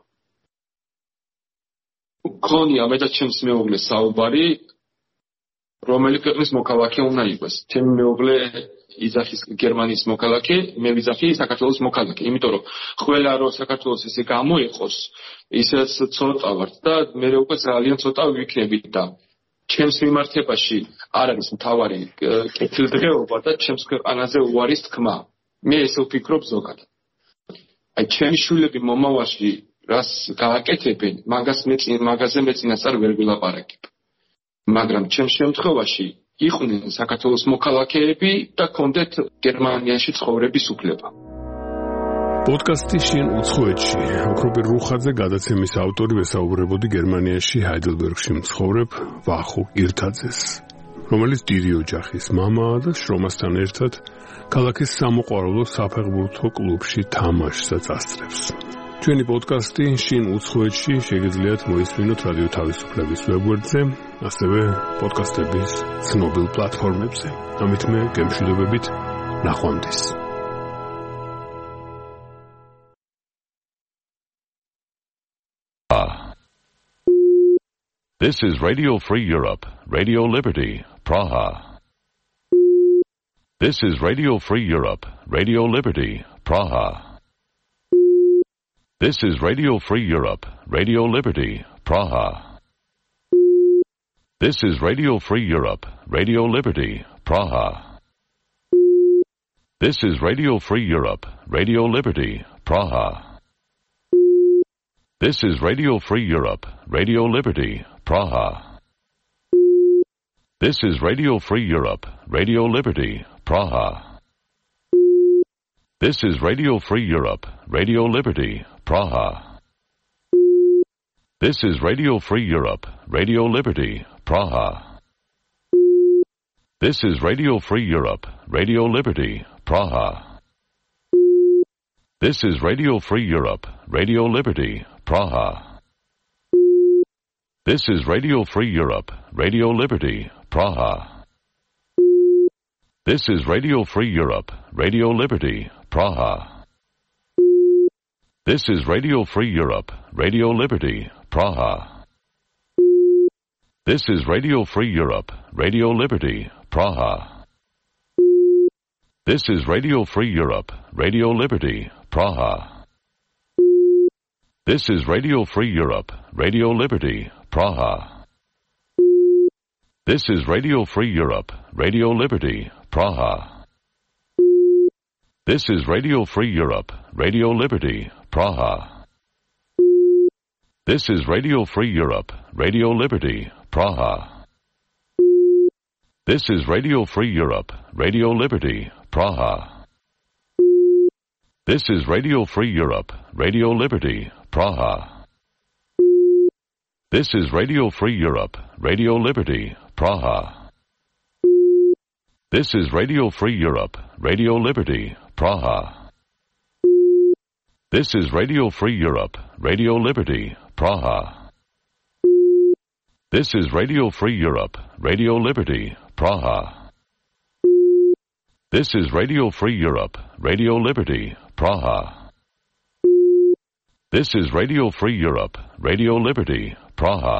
ქონია მე და ჩემს მეუღლეს საუბარი, რომელი ქვეყნის მოქალაქე უნდა იყოს. ჩემი მეუღლე იძახის გერმანიის მოქალაქე, მე ვიძახი საქართველოს მოქალაქე, იმიტომ რომ ყველა რომ საქართველოს ესე გამოიყოს, ისეც ცოტა ვართ და მე უკვე ძალიან ცოტა ვიქნები და ჩემს მიმართებაში არ არის მთავარი კეთილდღეობა და ჩემს ქვეყანაზე უარის თქმა. მე ესე ვფიქრობ ზოგადად. აი ჩემი შვილები მომავალში რას გააკეთებენ, მაგაზე მე წინასწარ ვერ ვილაპარაკებ. მაგრამ ჩემ შემთხვევაში იყვნენ საქართველოს მოქალაქეები და კონდეთ გერმანიაში ცხოვრების უფლება. პოდკასტი შინ უცხოეთში. ოქროპირ რუხაძე გადაცემის ავტორი ვესაუბრებოდი გერმანიაში ჰაიდელბერგში მცხოვრებ ვახო კირთაძეს, რომელიც დიდი ოჯახის მამაა და შრომასთან ერთად ქალაქის სამოყვარულო საფეხბურთო კლუბში თამაშსაც ასწრებს. ჩვენი პოდკასტი შინ უცხოეთში შეგიძლიათ მოისმინოთ რადიო თავისუფლების ვებგვერდზე, ასევე პოდკასტების ცნობილ პლატფორმებზე. ამით მე გემშვიდობებით ნახვამდის. This is Radio Free Europe, Radio Liberty, Praha. This is Radio Free Europe, Radio Liberty, Praha. This is Radio Free Europe, Radio Liberty, Praha. This is Radio Free Europe, Radio Liberty, Praha. This is Radio Free Europe, Radio Liberty, Praha. This is Radio Free Europe, Radio Liberty, Praha. This is Radio Free Europe, Radio Liberty, Praha. This is Radio Free Europe, Radio Liberty, Praha. This is Radio Free Europe, Radio Liberty, Praha. This is Radio Free Europe, Radio Liberty, Praha. This is Radio Free Europe, Radio Liberty, Praha. This is Radio Free Europe, Radio Liberty, Praha. This is Radio Free Europe, Radio Liberty, Praha. This is Radio Free Europe, Radio Liberty, Praha. This is Radio Free Europe, Radio Liberty, Praha. This is Radio Free Europe, Radio Liberty, Praha. This is Radio Free Europe, Radio Liberty, Praha. This is Radio Free Europe, Radio Liberty, Praha. This is Radio Free Europe, Radio Liberty, Praha. This is Radio Free Europe, Radio Liberty, Praha. This is Radio Free Europe, Radio Liberty, Praha. This is Radio Free Europe, Radio Liberty, Praha. This is Radio Free Europe, Radio Liberty, Praha. This is Radio Free Europe, Radio Liberty, Praha. This is Radio Free Europe, Radio Liberty, Praha. This is Radio Free Europe, Radio Liberty, Praha. This is Radio Free Europe, Radio Liberty, Praha. This is Radio Free Europe, Radio Liberty, Praha.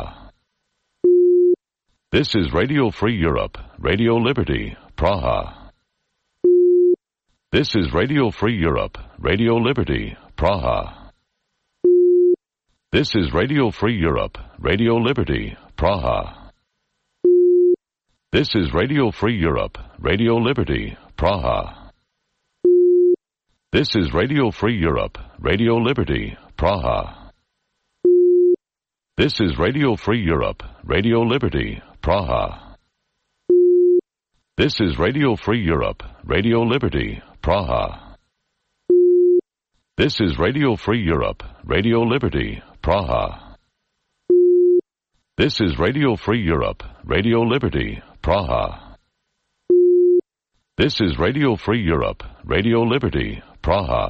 This is Radio Free Europe, Radio Liberty, Praha. This is Radio Free Europe, Radio Liberty, Praha. This is Radio Free Europe, Radio Liberty, Praha. This is Radio Free Europe, Radio Liberty, Praha. This is Radio Free Europe, Radio Liberty, Praha. This is Radio Free Europe, Radio Liberty, Praha. This is Radio Free Europe, Radio Liberty, Praha. This is Radio Free Europe, Radio Liberty, Praha. This is Radio Free Europe, Radio Liberty, Praha. This is Radio Free Europe, Radio Liberty, Praha.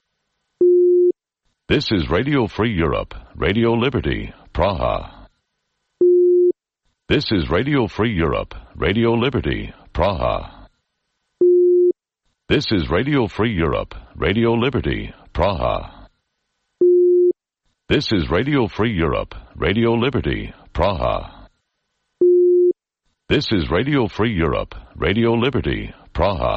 This is Radio Free Europe, Radio Liberty, Praha. This is Radio Free Europe, Radio Liberty, Praha. This is Radio Free Europe, Radio Liberty, Praha. This is Radio Free Europe, Radio Liberty, Praha. This is Radio Free Europe, Radio Liberty, Praha.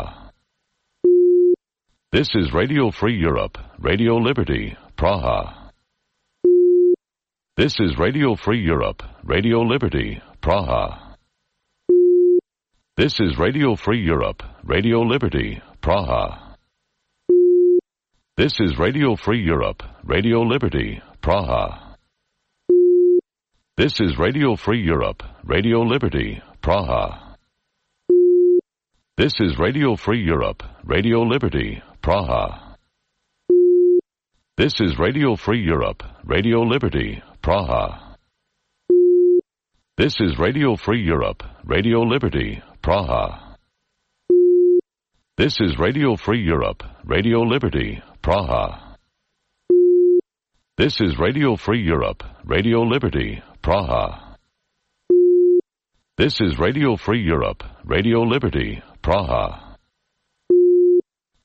This is Radio Free Europe, Radio Liberty, Praha. This is Radio Free Europe, Radio Liberty, Praha. This is Radio Free Europe, Radio Liberty, Praha. This is Radio Free Europe, Radio Liberty, Praha. This is Radio Free Europe, Radio Liberty, Praha. This is Radio Free Europe, Radio Liberty, Praha. This is Radio Free Europe, Radio Liberty, Praha. This is Radio Free Europe, Radio Liberty, Praha. This is Radio Free Europe, Radio Liberty, Praha. This is Radio Free Europe, Radio Liberty, Praha. This is Radio Free Europe, Radio Liberty, Praha.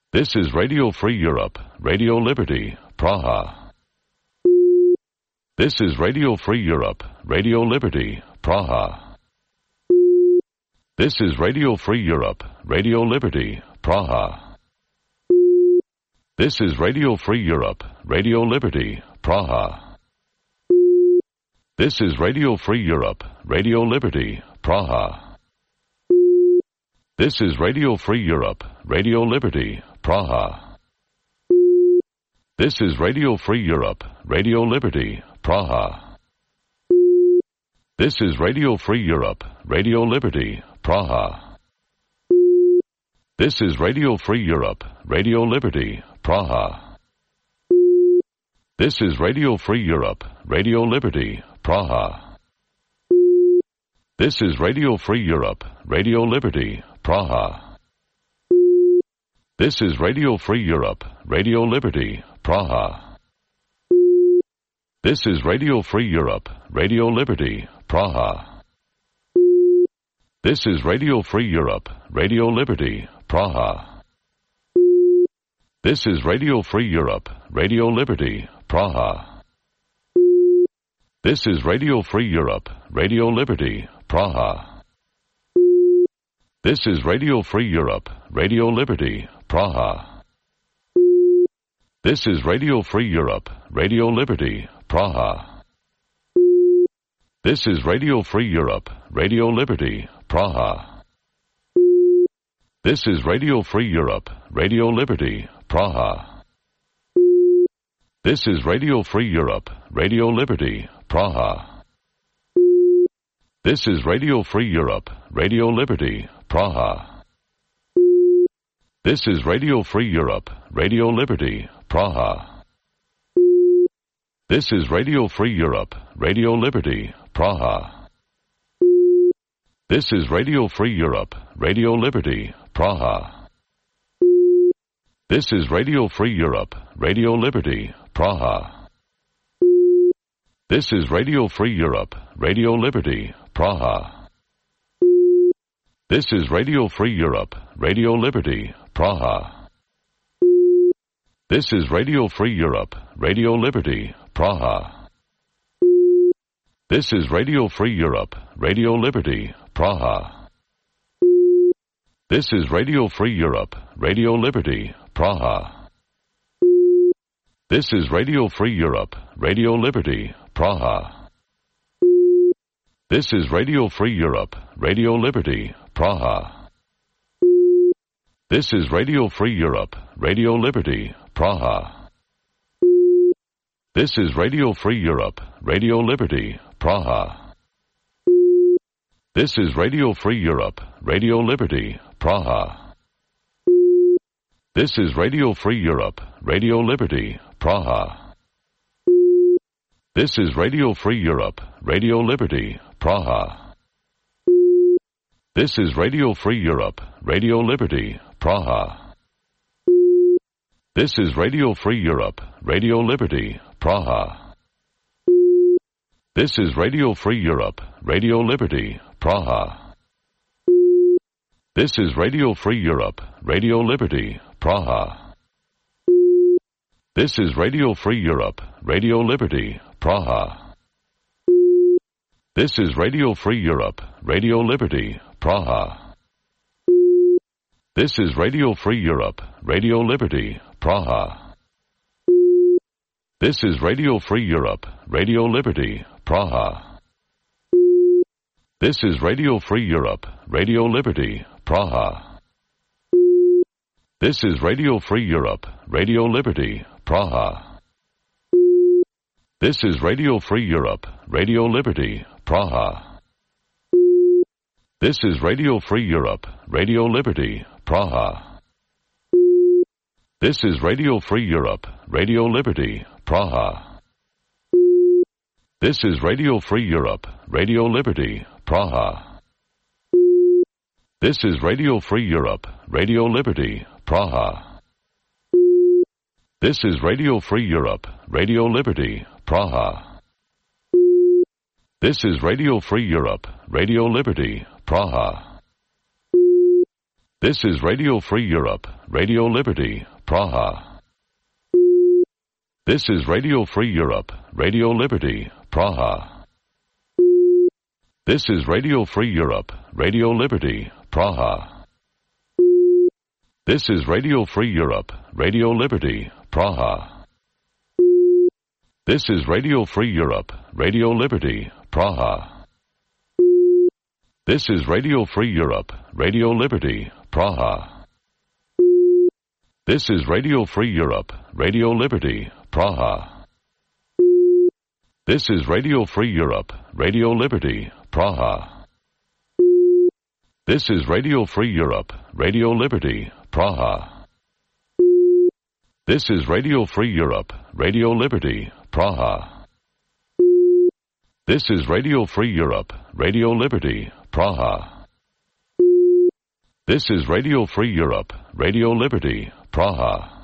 This is Radio Free Europe, Radio Liberty, Praha. This is Radio Free Europe, Radio Liberty, Praha. This is Radio Free Europe, Radio Liberty, Praha. This is Radio Free Europe, Radio Liberty, Praha. This is Radio Free Europe, Radio Liberty, Praha. This is Radio Free Europe, Radio Liberty, Praha. This is Radio Free Europe, Radio Liberty, Praha. This is Radio Free Europe, Radio Liberty, Praha. This is Radio Free Europe, Radio Liberty, Praha. This is Radio Free Europe, Radio Liberty, Praha. This is Radio Free Europe, Radio Liberty, Praha. This is Radio Free Europe, Radio Liberty, Praha. This is Radio Free Europe, Radio Liberty, Praha. This is Radio Free Europe, Radio Liberty, Praha. This is Radio Free Europe, Radio Liberty, Praha. This is Radio Free Europe, Radio Liberty, Praha. This is Radio Free Europe, Radio Liberty, Praha. This is Radio Free Europe, Radio Liberty, Praha. This is Radio Free Europe, Radio Liberty, Praha. This is Radio Free Europe, Radio Liberty, Praha. This is Radio Free Europe, Radio Liberty, Praha. This is Radio Free Europe, Radio Liberty, Praha. This is Radio Free Europe, Radio Liberty, Praha. This is Radio Free Europe, Radio Liberty, Praha. This is Radio Free Europe, Radio Liberty, Praha. This is Radio Free Europe, Radio Liberty, Praha. This is Radio Free Europe, Radio Liberty, Praha. This is Radio Free Europe, Radio Liberty, Praha. This is Radio Free Europe, Radio Liberty, Praha. This is Radio Free Europe, Radio Liberty, Praha. This is Radio Free Europe, Radio Liberty, Praha. This is Radio Free Europe, Radio Liberty, Praha. This is Radio Free Europe, Radio Liberty, Praha. This is Radio Free Europe, Radio Liberty, Praha. This is Radio Free Europe, Radio Liberty, Praha. This is Radio Free Europe, Radio Liberty, Praha. This is Radio Free Europe, Radio Liberty, Praha. This is Radio Free Europe, Radio Liberty, Praha. This is Radio Free Europe, Radio Liberty, Praha. This is Radio Free Europe, Radio Liberty, Praha. This is Radio Free Europe, Radio Liberty, Praha. This is Radio Free Europe, Radio Liberty, Praha. This is Radio Free Europe, Radio Liberty, Praha. This is Radio Free Europe, Radio Liberty, Praha. This is Radio Free Europe, Radio Liberty, Praha. This is Radio Free Europe, Radio Liberty, Praha. This is Radio Free Europe, Radio Liberty, Praha. This is Radio Free Europe, Radio Liberty, Praha. This is Radio Free Europe, Radio Liberty, Praha. This is Radio Free Europe, Radio Liberty, Praha. This is Radio Free Europe, Radio Liberty, Praha. This is Radio Free Europe, Radio Liberty, Praha. This is Radio Free Europe, Radio Liberty, Praha. This is Radio Free Europe, Radio Liberty, Praha. This is Radio Free Europe, Radio Liberty, Praha. This is Radio Free Europe, Radio Liberty, Praha. This is Radio Free Europe, Radio Liberty, Praha. This is Radio Free Europe, Radio Liberty, Praha. This is Radio Free Europe, Radio Liberty, Praha. This is Radio Free Europe, Radio Liberty, Praha. This is Radio Free Europe, Radio Liberty, Praha. This is Radio Free Europe, Radio Liberty, Praha. This is Radio Free Europe, Radio Liberty, Praha. This is Radio Free Europe, Radio Liberty, Praha. This is Radio Free Europe, Radio Liberty, Praha. This is Radio Free Europe, Radio Liberty, Praha. This is Radio Free Europe, Radio Liberty, Praha.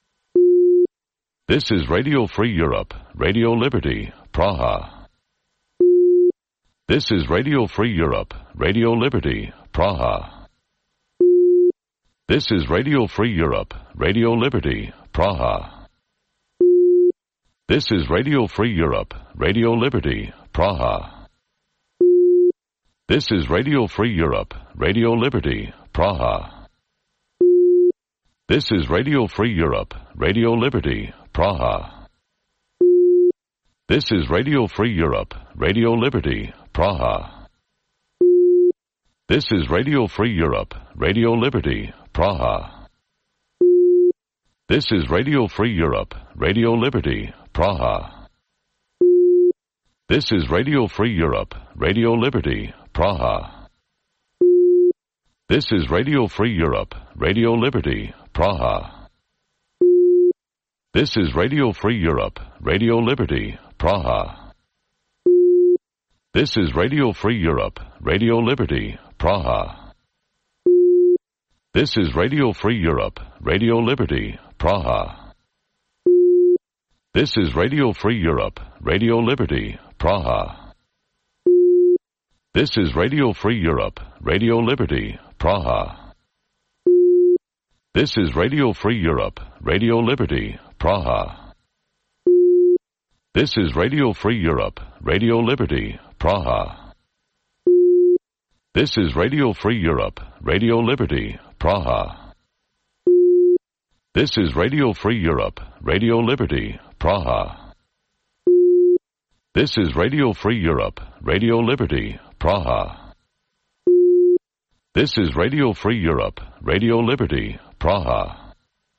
This is Radio Free Europe, Radio Liberty, Praha. This is Radio Free Europe, Radio Liberty, Praha. This is Radio Free Europe, Radio Liberty, Praha. This is Radio Free Europe, Radio Liberty, Praha. This is Radio Free Europe, Radio Liberty, Praha. This is Radio Free Europe, Radio Liberty, Praha. This is Radio Free Europe, Radio Liberty, Praha. This is Radio Free Europe, Radio Liberty, Praha. This is Radio Free Europe, Radio Liberty, Praha. This is Radio Free Europe, Radio Liberty, Praha. This is Radio Free Europe, Radio Liberty, Praha. This is Radio Free Europe, Radio Liberty, Praha. This is Radio Free Europe, Radio Liberty, Praha. This is Radio Free Europe, Radio Liberty, Praha. This is Radio Free Europe, Radio Liberty, Praha. This is Radio Free Europe, Radio Liberty, Praha. This is Radio Free Europe, Radio Liberty, Praha. This is Radio Free Europe, Radio Liberty, Praha. This is Radio Free Europe, Radio Liberty, Praha. This is Radio Free Europe, Radio Liberty, Praha. This is Radio Free Europe, Radio Liberty, Praha. This is Radio Free Europe, Radio Liberty, Praha.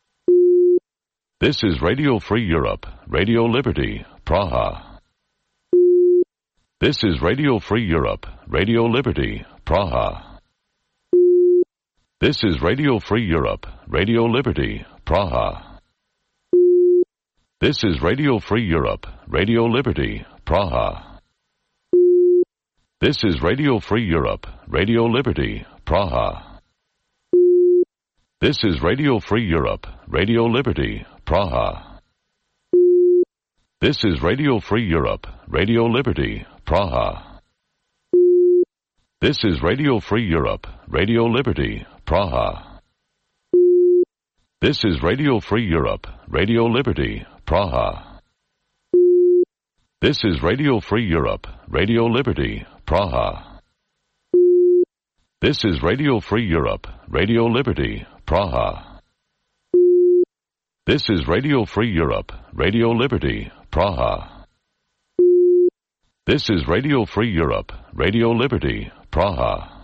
This is Radio Free Europe, Radio Liberty, Praha. This is Radio Free Europe, Radio Liberty, Praha. This is Radio Free Europe, Radio Liberty, Praha. This is Radio Free Europe, Radio Liberty, Praha. This is Radio Free Europe, Radio Liberty, Praha. This is Radio Free Europe, Radio Liberty, Praha. This is Radio Free Europe, Radio Liberty, Praha. This is Radio Free Europe, Radio Liberty, Praha. This is Radio Free Europe, Radio Liberty, Praha. This is Radio Free Europe, Radio Liberty, Praha. This is Radio Free Europe, Radio Liberty, Praha. This is Radio Free Europe, Radio Liberty, Praha. This is Radio Free Europe, Radio Liberty, Praha.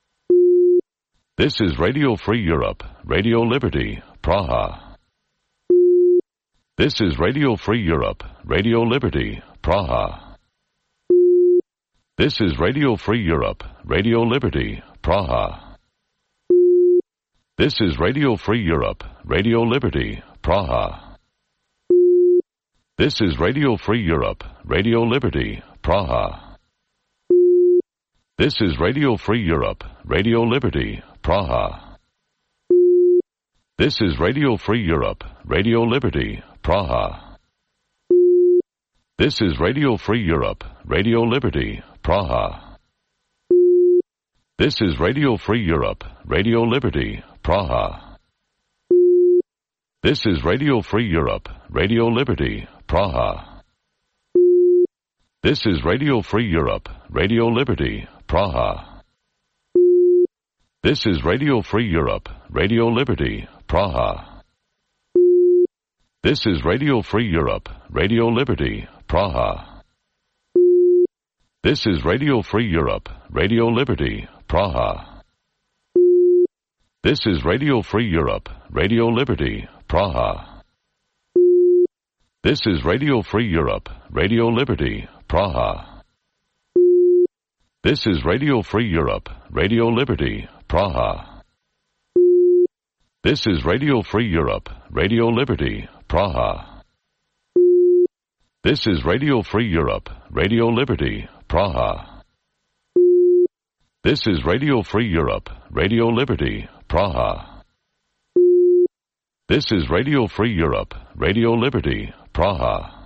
This is Radio Free Europe, Radio Liberty, Praha. This is Radio Free Europe, Radio Liberty, Praha. This is Radio Free Europe, Radio Liberty, Praha. This is Radio Free Europe, Radio Liberty, Praha. This is Radio Free Europe, Radio Liberty, Praha. This is Radio Free Europe, Radio Liberty, Praha. This is Radio Free Europe, Radio Liberty, Praha. This is Radio Free Europe, Radio Liberty, Praha. This is Radio Free Europe, Radio Liberty, Praha. This is Radio Free Europe, Radio Liberty, Praha. This is Radio Free Europe, Radio Liberty, Praha. This is Radio Free Europe, Radio Liberty, Praha. This is Radio Free Europe, Radio Liberty, Praha. This is Radio Free Europe, Radio Liberty, Praha. This is Radio Free Europe, Radio Liberty, Praha. This is Radio Free Europe, Radio Liberty, Praha. This is Radio Free Europe, Radio Liberty, Praha. This is Radio Free Europe, Radio Liberty, Praha. This is Radio Free Europe, Radio Liberty, Praha. This is Radio Free Europe, Radio Liberty, Praha. This is Radio Free Europe, Radio Liberty, Praha.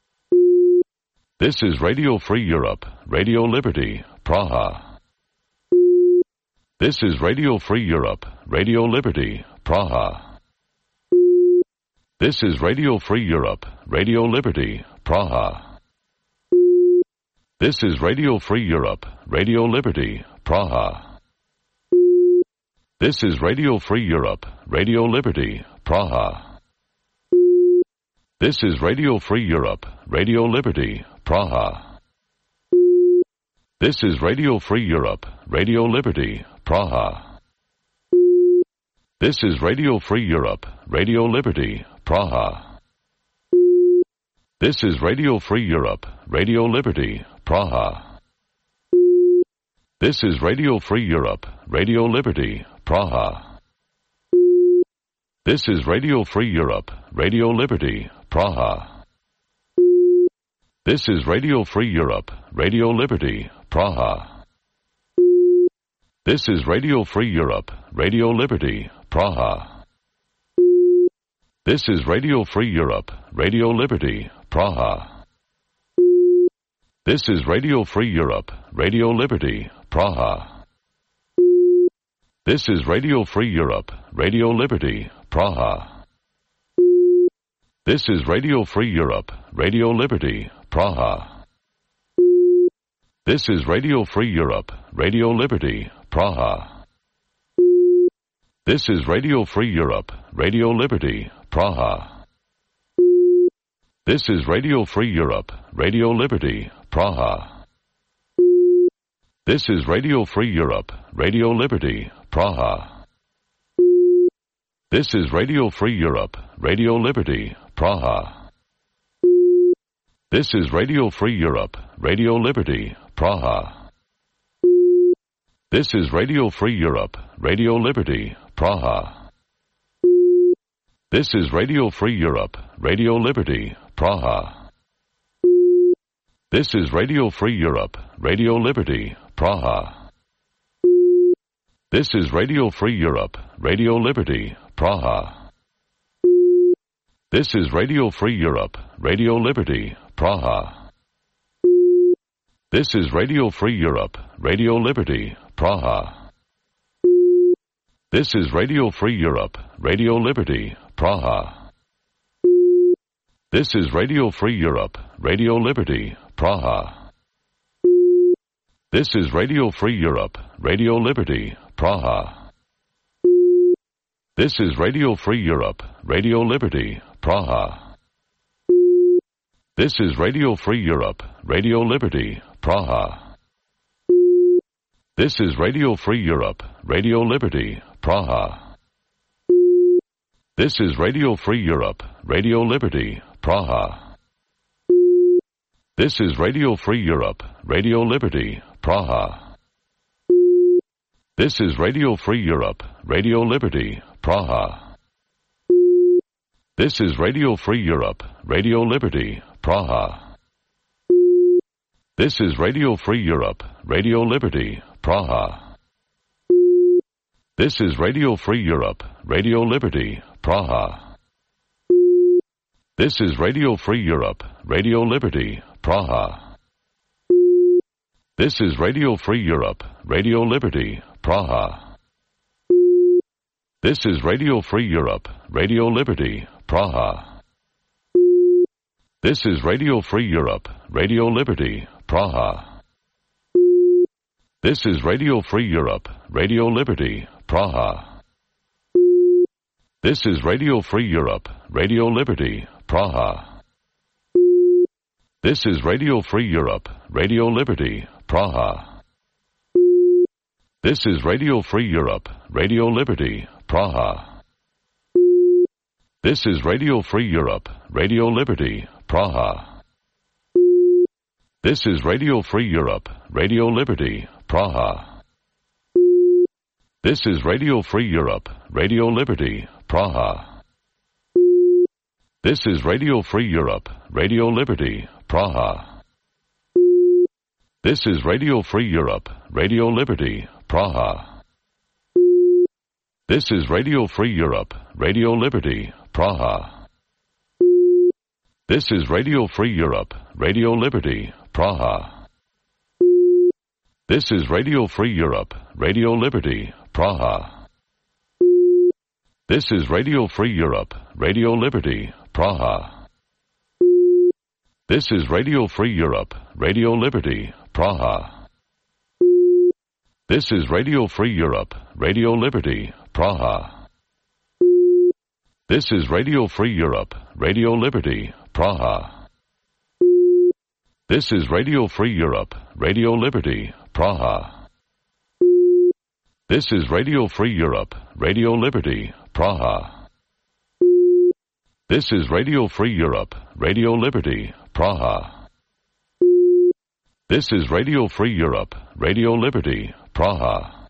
This is Radio Free Europe, Radio Liberty, Praha. This is Radio Free Europe, Radio Liberty, Praha. This is Radio Free Europe, Radio Liberty, Praha. This is Radio Free Europe, Radio Liberty, Praha. This is Radio Free Europe, Radio Liberty, Praha. This is Radio Free Europe, Radio Liberty, Praha. This is Radio Free Europe, Radio Liberty, Praha. This is Radio Free Europe, Radio Liberty, Praha. This is Radio Free Europe, Radio Liberty, Praha. This is Radio Free Europe, Radio Liberty, Praha. This is Radio Free Europe, Radio Liberty, Praha. This is Radio Free Europe, Radio Liberty, Praha. This is Radio Free Europe, Radio Liberty, Praha. This is Radio Free Europe, Radio Liberty, Praha. This is Radio Free Europe, Radio Liberty, Praha. This is Radio Free Europe, Radio Liberty, Praha. This is Radio Free Europe, Radio Liberty, Praha. This is Radio Free Europe, Radio Liberty, Praha. This is Radio Free Europe, Radio Liberty, Praha. This is Radio Free Europe, Radio Liberty, Praha. This is Radio Free Europe, Radio Liberty, Praha. This is Radio Free Europe, Radio Liberty, Praha. This is Radio Free Europe, Radio Liberty, Praha. This is Radio Free Europe, Radio Liberty, Praha. This is Radio Free Europe, Radio Liberty, Praha. This is Radio Free Europe, Radio Liberty, Praha. This is Radio Free Europe, Radio Liberty, Praha. This is Radio Free Europe, Radio Liberty, Praha. This is Radio Free Europe, Radio Liberty, Praha. This is Radio Free Europe, Radio Liberty, Praha. This is Radio Free Europe, Radio Liberty, Praha. This is Radio Free Europe, Radio Liberty, Praha. This is Radio Free Europe, Radio Liberty, Praha. This is Radio Free Europe, Radio Liberty, Praha. This is Radio Free Europe, Radio Liberty, Praha. This is Radio Free Europe, Radio Liberty, Praha. This is Radio Free Europe, Radio Liberty, Praha. This is Radio Free Europe, Radio Liberty, Praha. This is Radio Free Europe, Radio Liberty, Praha. This is Radio Free Europe, Radio Liberty, Praha. This is Radio Free Europe, Radio Liberty, Praha. This is Radio Free Europe, Radio Liberty, Praha. This is Radio Free Europe, Radio Liberty, Praha. This is Radio Free Europe, Radio Liberty, Praha. This is Radio Free Europe, Radio Liberty, Praha. This is Radio Free Europe, Radio Liberty, Praha. This is Radio Free Europe, Radio Liberty, Praha. This is Radio Free Europe, Radio Liberty, Praha. This is Radio Free Europe, Radio Liberty, Praha. This is Radio Free Europe, Radio Liberty, Praha. This is Radio Free Europe, Radio Liberty, Praha. This is Radio Free Europe, Radio Liberty, Praha. This is Radio Free Europe, Radio Liberty, Praha. This is Radio Free Europe, Radio Liberty, Praha. This is Radio Free Europe, Radio Liberty, Praha. This is Radio Free Europe, Radio Liberty, Praha. This is Radio Free Europe, Radio Liberty, Praha. This is Radio Free Europe, Radio Liberty, Praha. This is Radio Free Europe, Radio Liberty, Praha. This is Radio Free Europe, Radio Liberty, Praha. This is Radio Free Europe, Radio Liberty, Praha. This is Radio Free Europe, Radio Liberty, Praha. This is Radio Free Europe, Radio Liberty, Praha. This is Radio Free Europe, Radio Liberty, Praha. This is Radio Free Europe, Radio Liberty, Praha.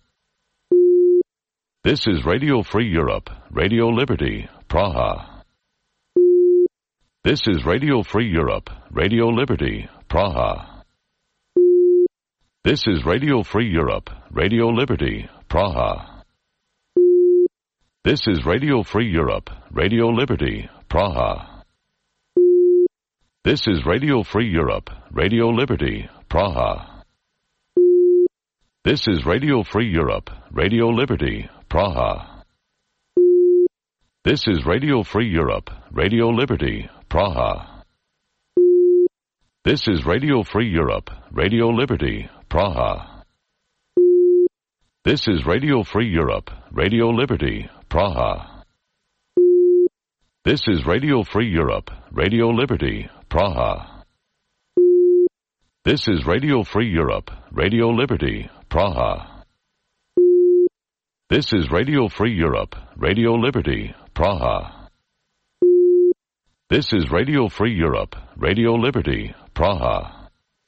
This is Radio Free Europe, Radio Liberty, Praha. This is Radio Free Europe, Radio Liberty, Praha. This is Radio Free Europe, Radio Liberty, Praha. This is Radio Free Europe, Radio Liberty, Praha. This is Radio Free Europe, Radio Liberty, Praha. This is Radio Free Europe, Radio Liberty, Praha. This is Radio Free Europe, Radio Liberty, Praha. This is Radio Free Europe, Radio Liberty, Praha. This is Radio Free Europe, Radio Liberty, Praha. This is Radio Free Europe, Radio Liberty, Praha. This is Radio Free Europe, Radio Liberty, Praha. This is Radio Free Europe, Radio Liberty, Praha. This is Radio Free Europe, Radio Liberty, Praha.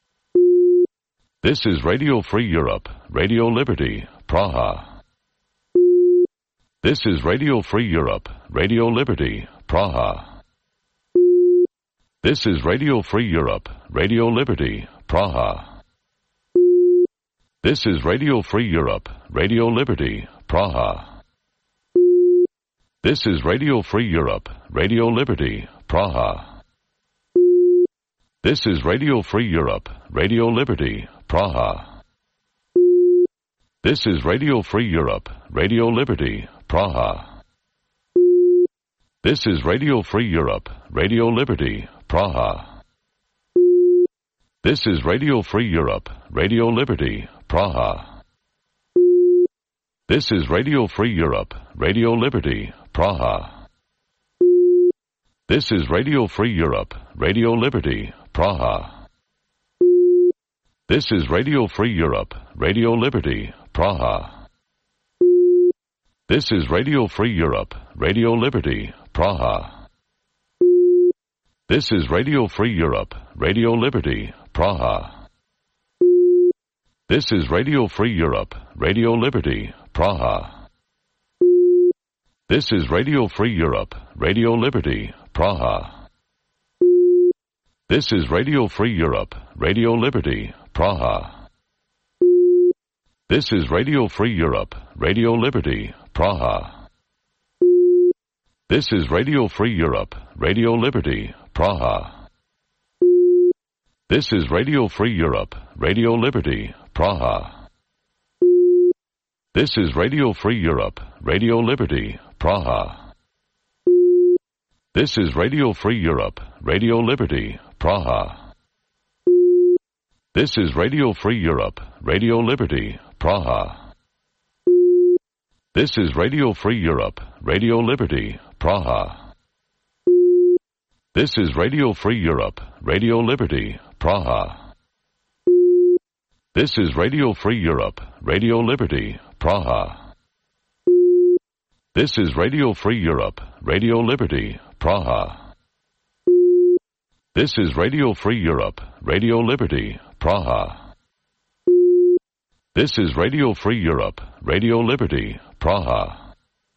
This is Radio Free Europe, Radio Liberty, Praha. This is Radio Free Europe, Radio Liberty, Praha. This is Radio Free Europe, Radio Liberty, Praha. This is Radio Free Europe, Radio Liberty, Praha. This is Radio Free Europe, Radio Liberty, Praha. This is Radio Free Europe, Radio Liberty, Praha. This is Radio Free Europe, Radio Liberty, Praha. This is Radio Free Europe, Radio Liberty, Praha. This is Radio Free Europe, Radio Liberty, Praha. This is Radio Free Europe, Radio Liberty, Praha. This is Radio Free Europe, Radio Liberty, Praha. This is Radio Free Europe, Radio Liberty, Praha. This is Radio Free Europe, Radio Liberty, Praha. This is Radio Free Europe, Radio Liberty, Praha. This is Radio Free Europe, Radio Liberty, Praha. This is Radio Free Europe, Radio Liberty, Praha. This is Radio Free Europe, Radio Liberty, Praha. This is Radio Free Europe, Radio Liberty, Praha. This is Radio Free Europe, Radio Liberty, Praha. This is Radio Free Europe, Radio Liberty, Praha. This is Radio Free Europe, Radio Liberty, Praha. This is Radio Free Europe, Radio Liberty, Praha. This is Radio Free Europe, Radio Liberty, Praha. This is Radio Free Europe, Radio Liberty, Praha. This is Radio Free Europe, Radio Liberty, Praha. This is Radio Free Europe, Radio Liberty, Praha. This is Radio Free Europe, Radio Liberty, Praha. This is Radio Free Europe, Radio Liberty, Praha. This is Radio Free Europe, Radio Liberty, Praha.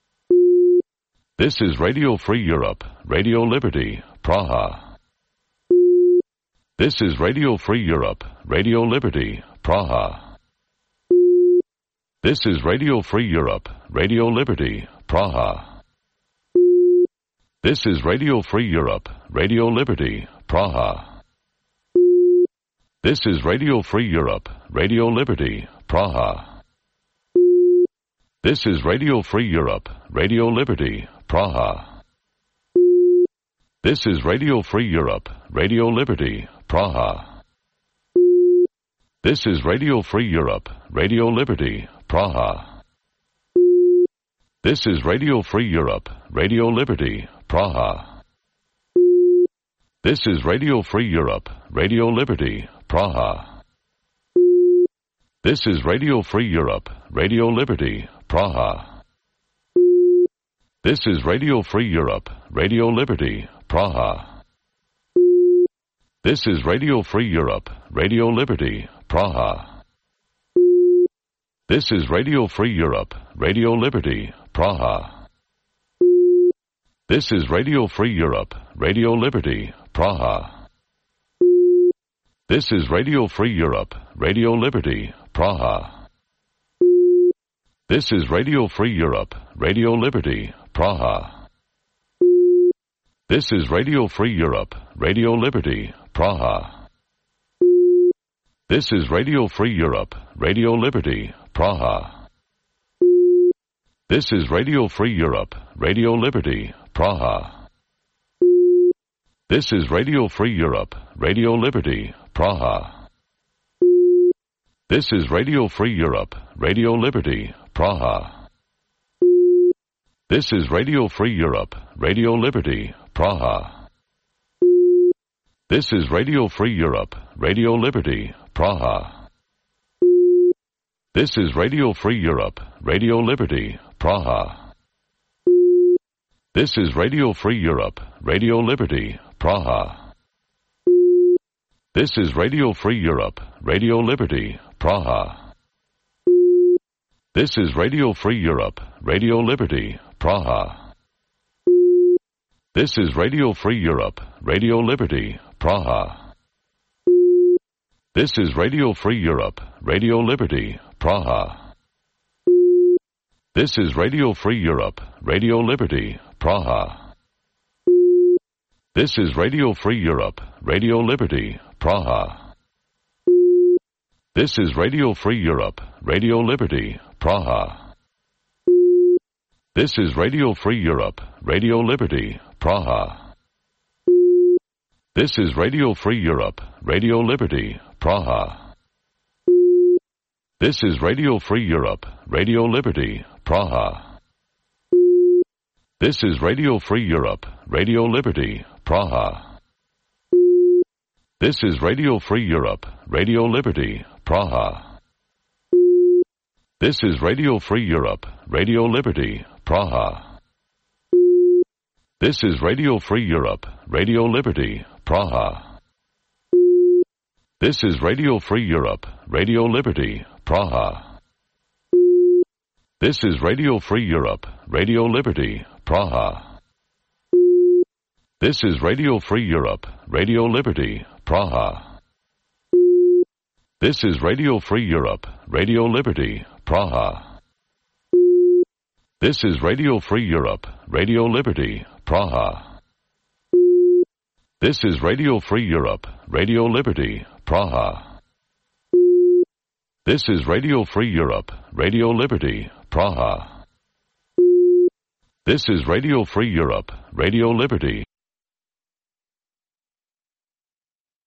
This is Radio Free Europe, Radio Liberty, Praha. This is Radio Free Europe, Radio Liberty, Praha. This is Radio Free Europe, Radio Liberty, Praha. This is Radio Free Europe, Radio Liberty, Praha. This is Radio Free Europe, Radio Liberty, Praha. This is Radio Free Europe, Radio Liberty, Praha. This is Radio Free Europe, Radio Liberty, Praha. This is Radio Free Europe, Radio Liberty, Praha. This is Radio Free Europe, Radio Liberty, Praha. This is Radio Free Europe, Radio Liberty, Praha. This is Radio Free Europe, Radio Liberty, Praha. This is Radio Free Europe, Radio Liberty, Praha. This is Radio Free Europe, Radio Liberty, Praha. This is Radio Free Europe, Radio Liberty, Praha. This is Radio Free Europe, Radio Liberty, Praha. This is Radio Free Europe, Radio Liberty, Praha. This is Radio Free Europe, Radio Liberty, Praha. This is Radio Free Europe, Radio Liberty, Praha. This is Radio Free Europe, Radio Liberty, Praha. This is Radio Free Europe, Radio Liberty, Praha. This is Radio Free Europe, Radio Liberty, Praha. This is Radio Free Europe, Radio Liberty, Praha. This is Radio Free Europe, Radio Liberty, Praha. This is Radio Free Europe, Radio Liberty, Praha. This is Radio Free Europe, Radio Liberty, Praha. This is Radio Free Europe, Radio Liberty, Praha. This is Radio Free Europe, Radio Liberty, Praha. This is Radio Free Europe, Radio Liberty, Praha. This is Radio Free Europe, Radio Liberty, Praha. This is Radio Free Europe, Radio Liberty, Praha. This is Radio Free Europe, Radio Liberty, Praha. This is Radio Free Europe, Radio Liberty, Praha. This is Radio Free Europe, Radio Liberty, Praha. This is Radio Free Europe, Radio Liberty, Praha. This is Radio Free Europe, Radio Liberty, Praha. This is Radio Free Europe, Radio Liberty, Praha. This is Radio Free Europe, Radio Liberty, Praha. This is Radio Free Europe, Radio Liberty, Praha. This is Radio Free Europe, Radio Liberty, Praha. This is Radio Free Europe, Radio Liberty, Praha. This is Radio Free Europe, Radio Liberty, Praha. This is Radio Free Europe, Radio Liberty, Praha. This is Radio Free Europe, Radio Liberty, Praha. This is Radio Free Europe, Radio Liberty, Praha. This is Radio Free Europe, Radio Liberty, Praha. This is Radio Free Europe, Radio Liberty, Praha. This is Radio Free Europe, Radio Liberty, Praha. This is Radio Free Europe, Radio Liberty.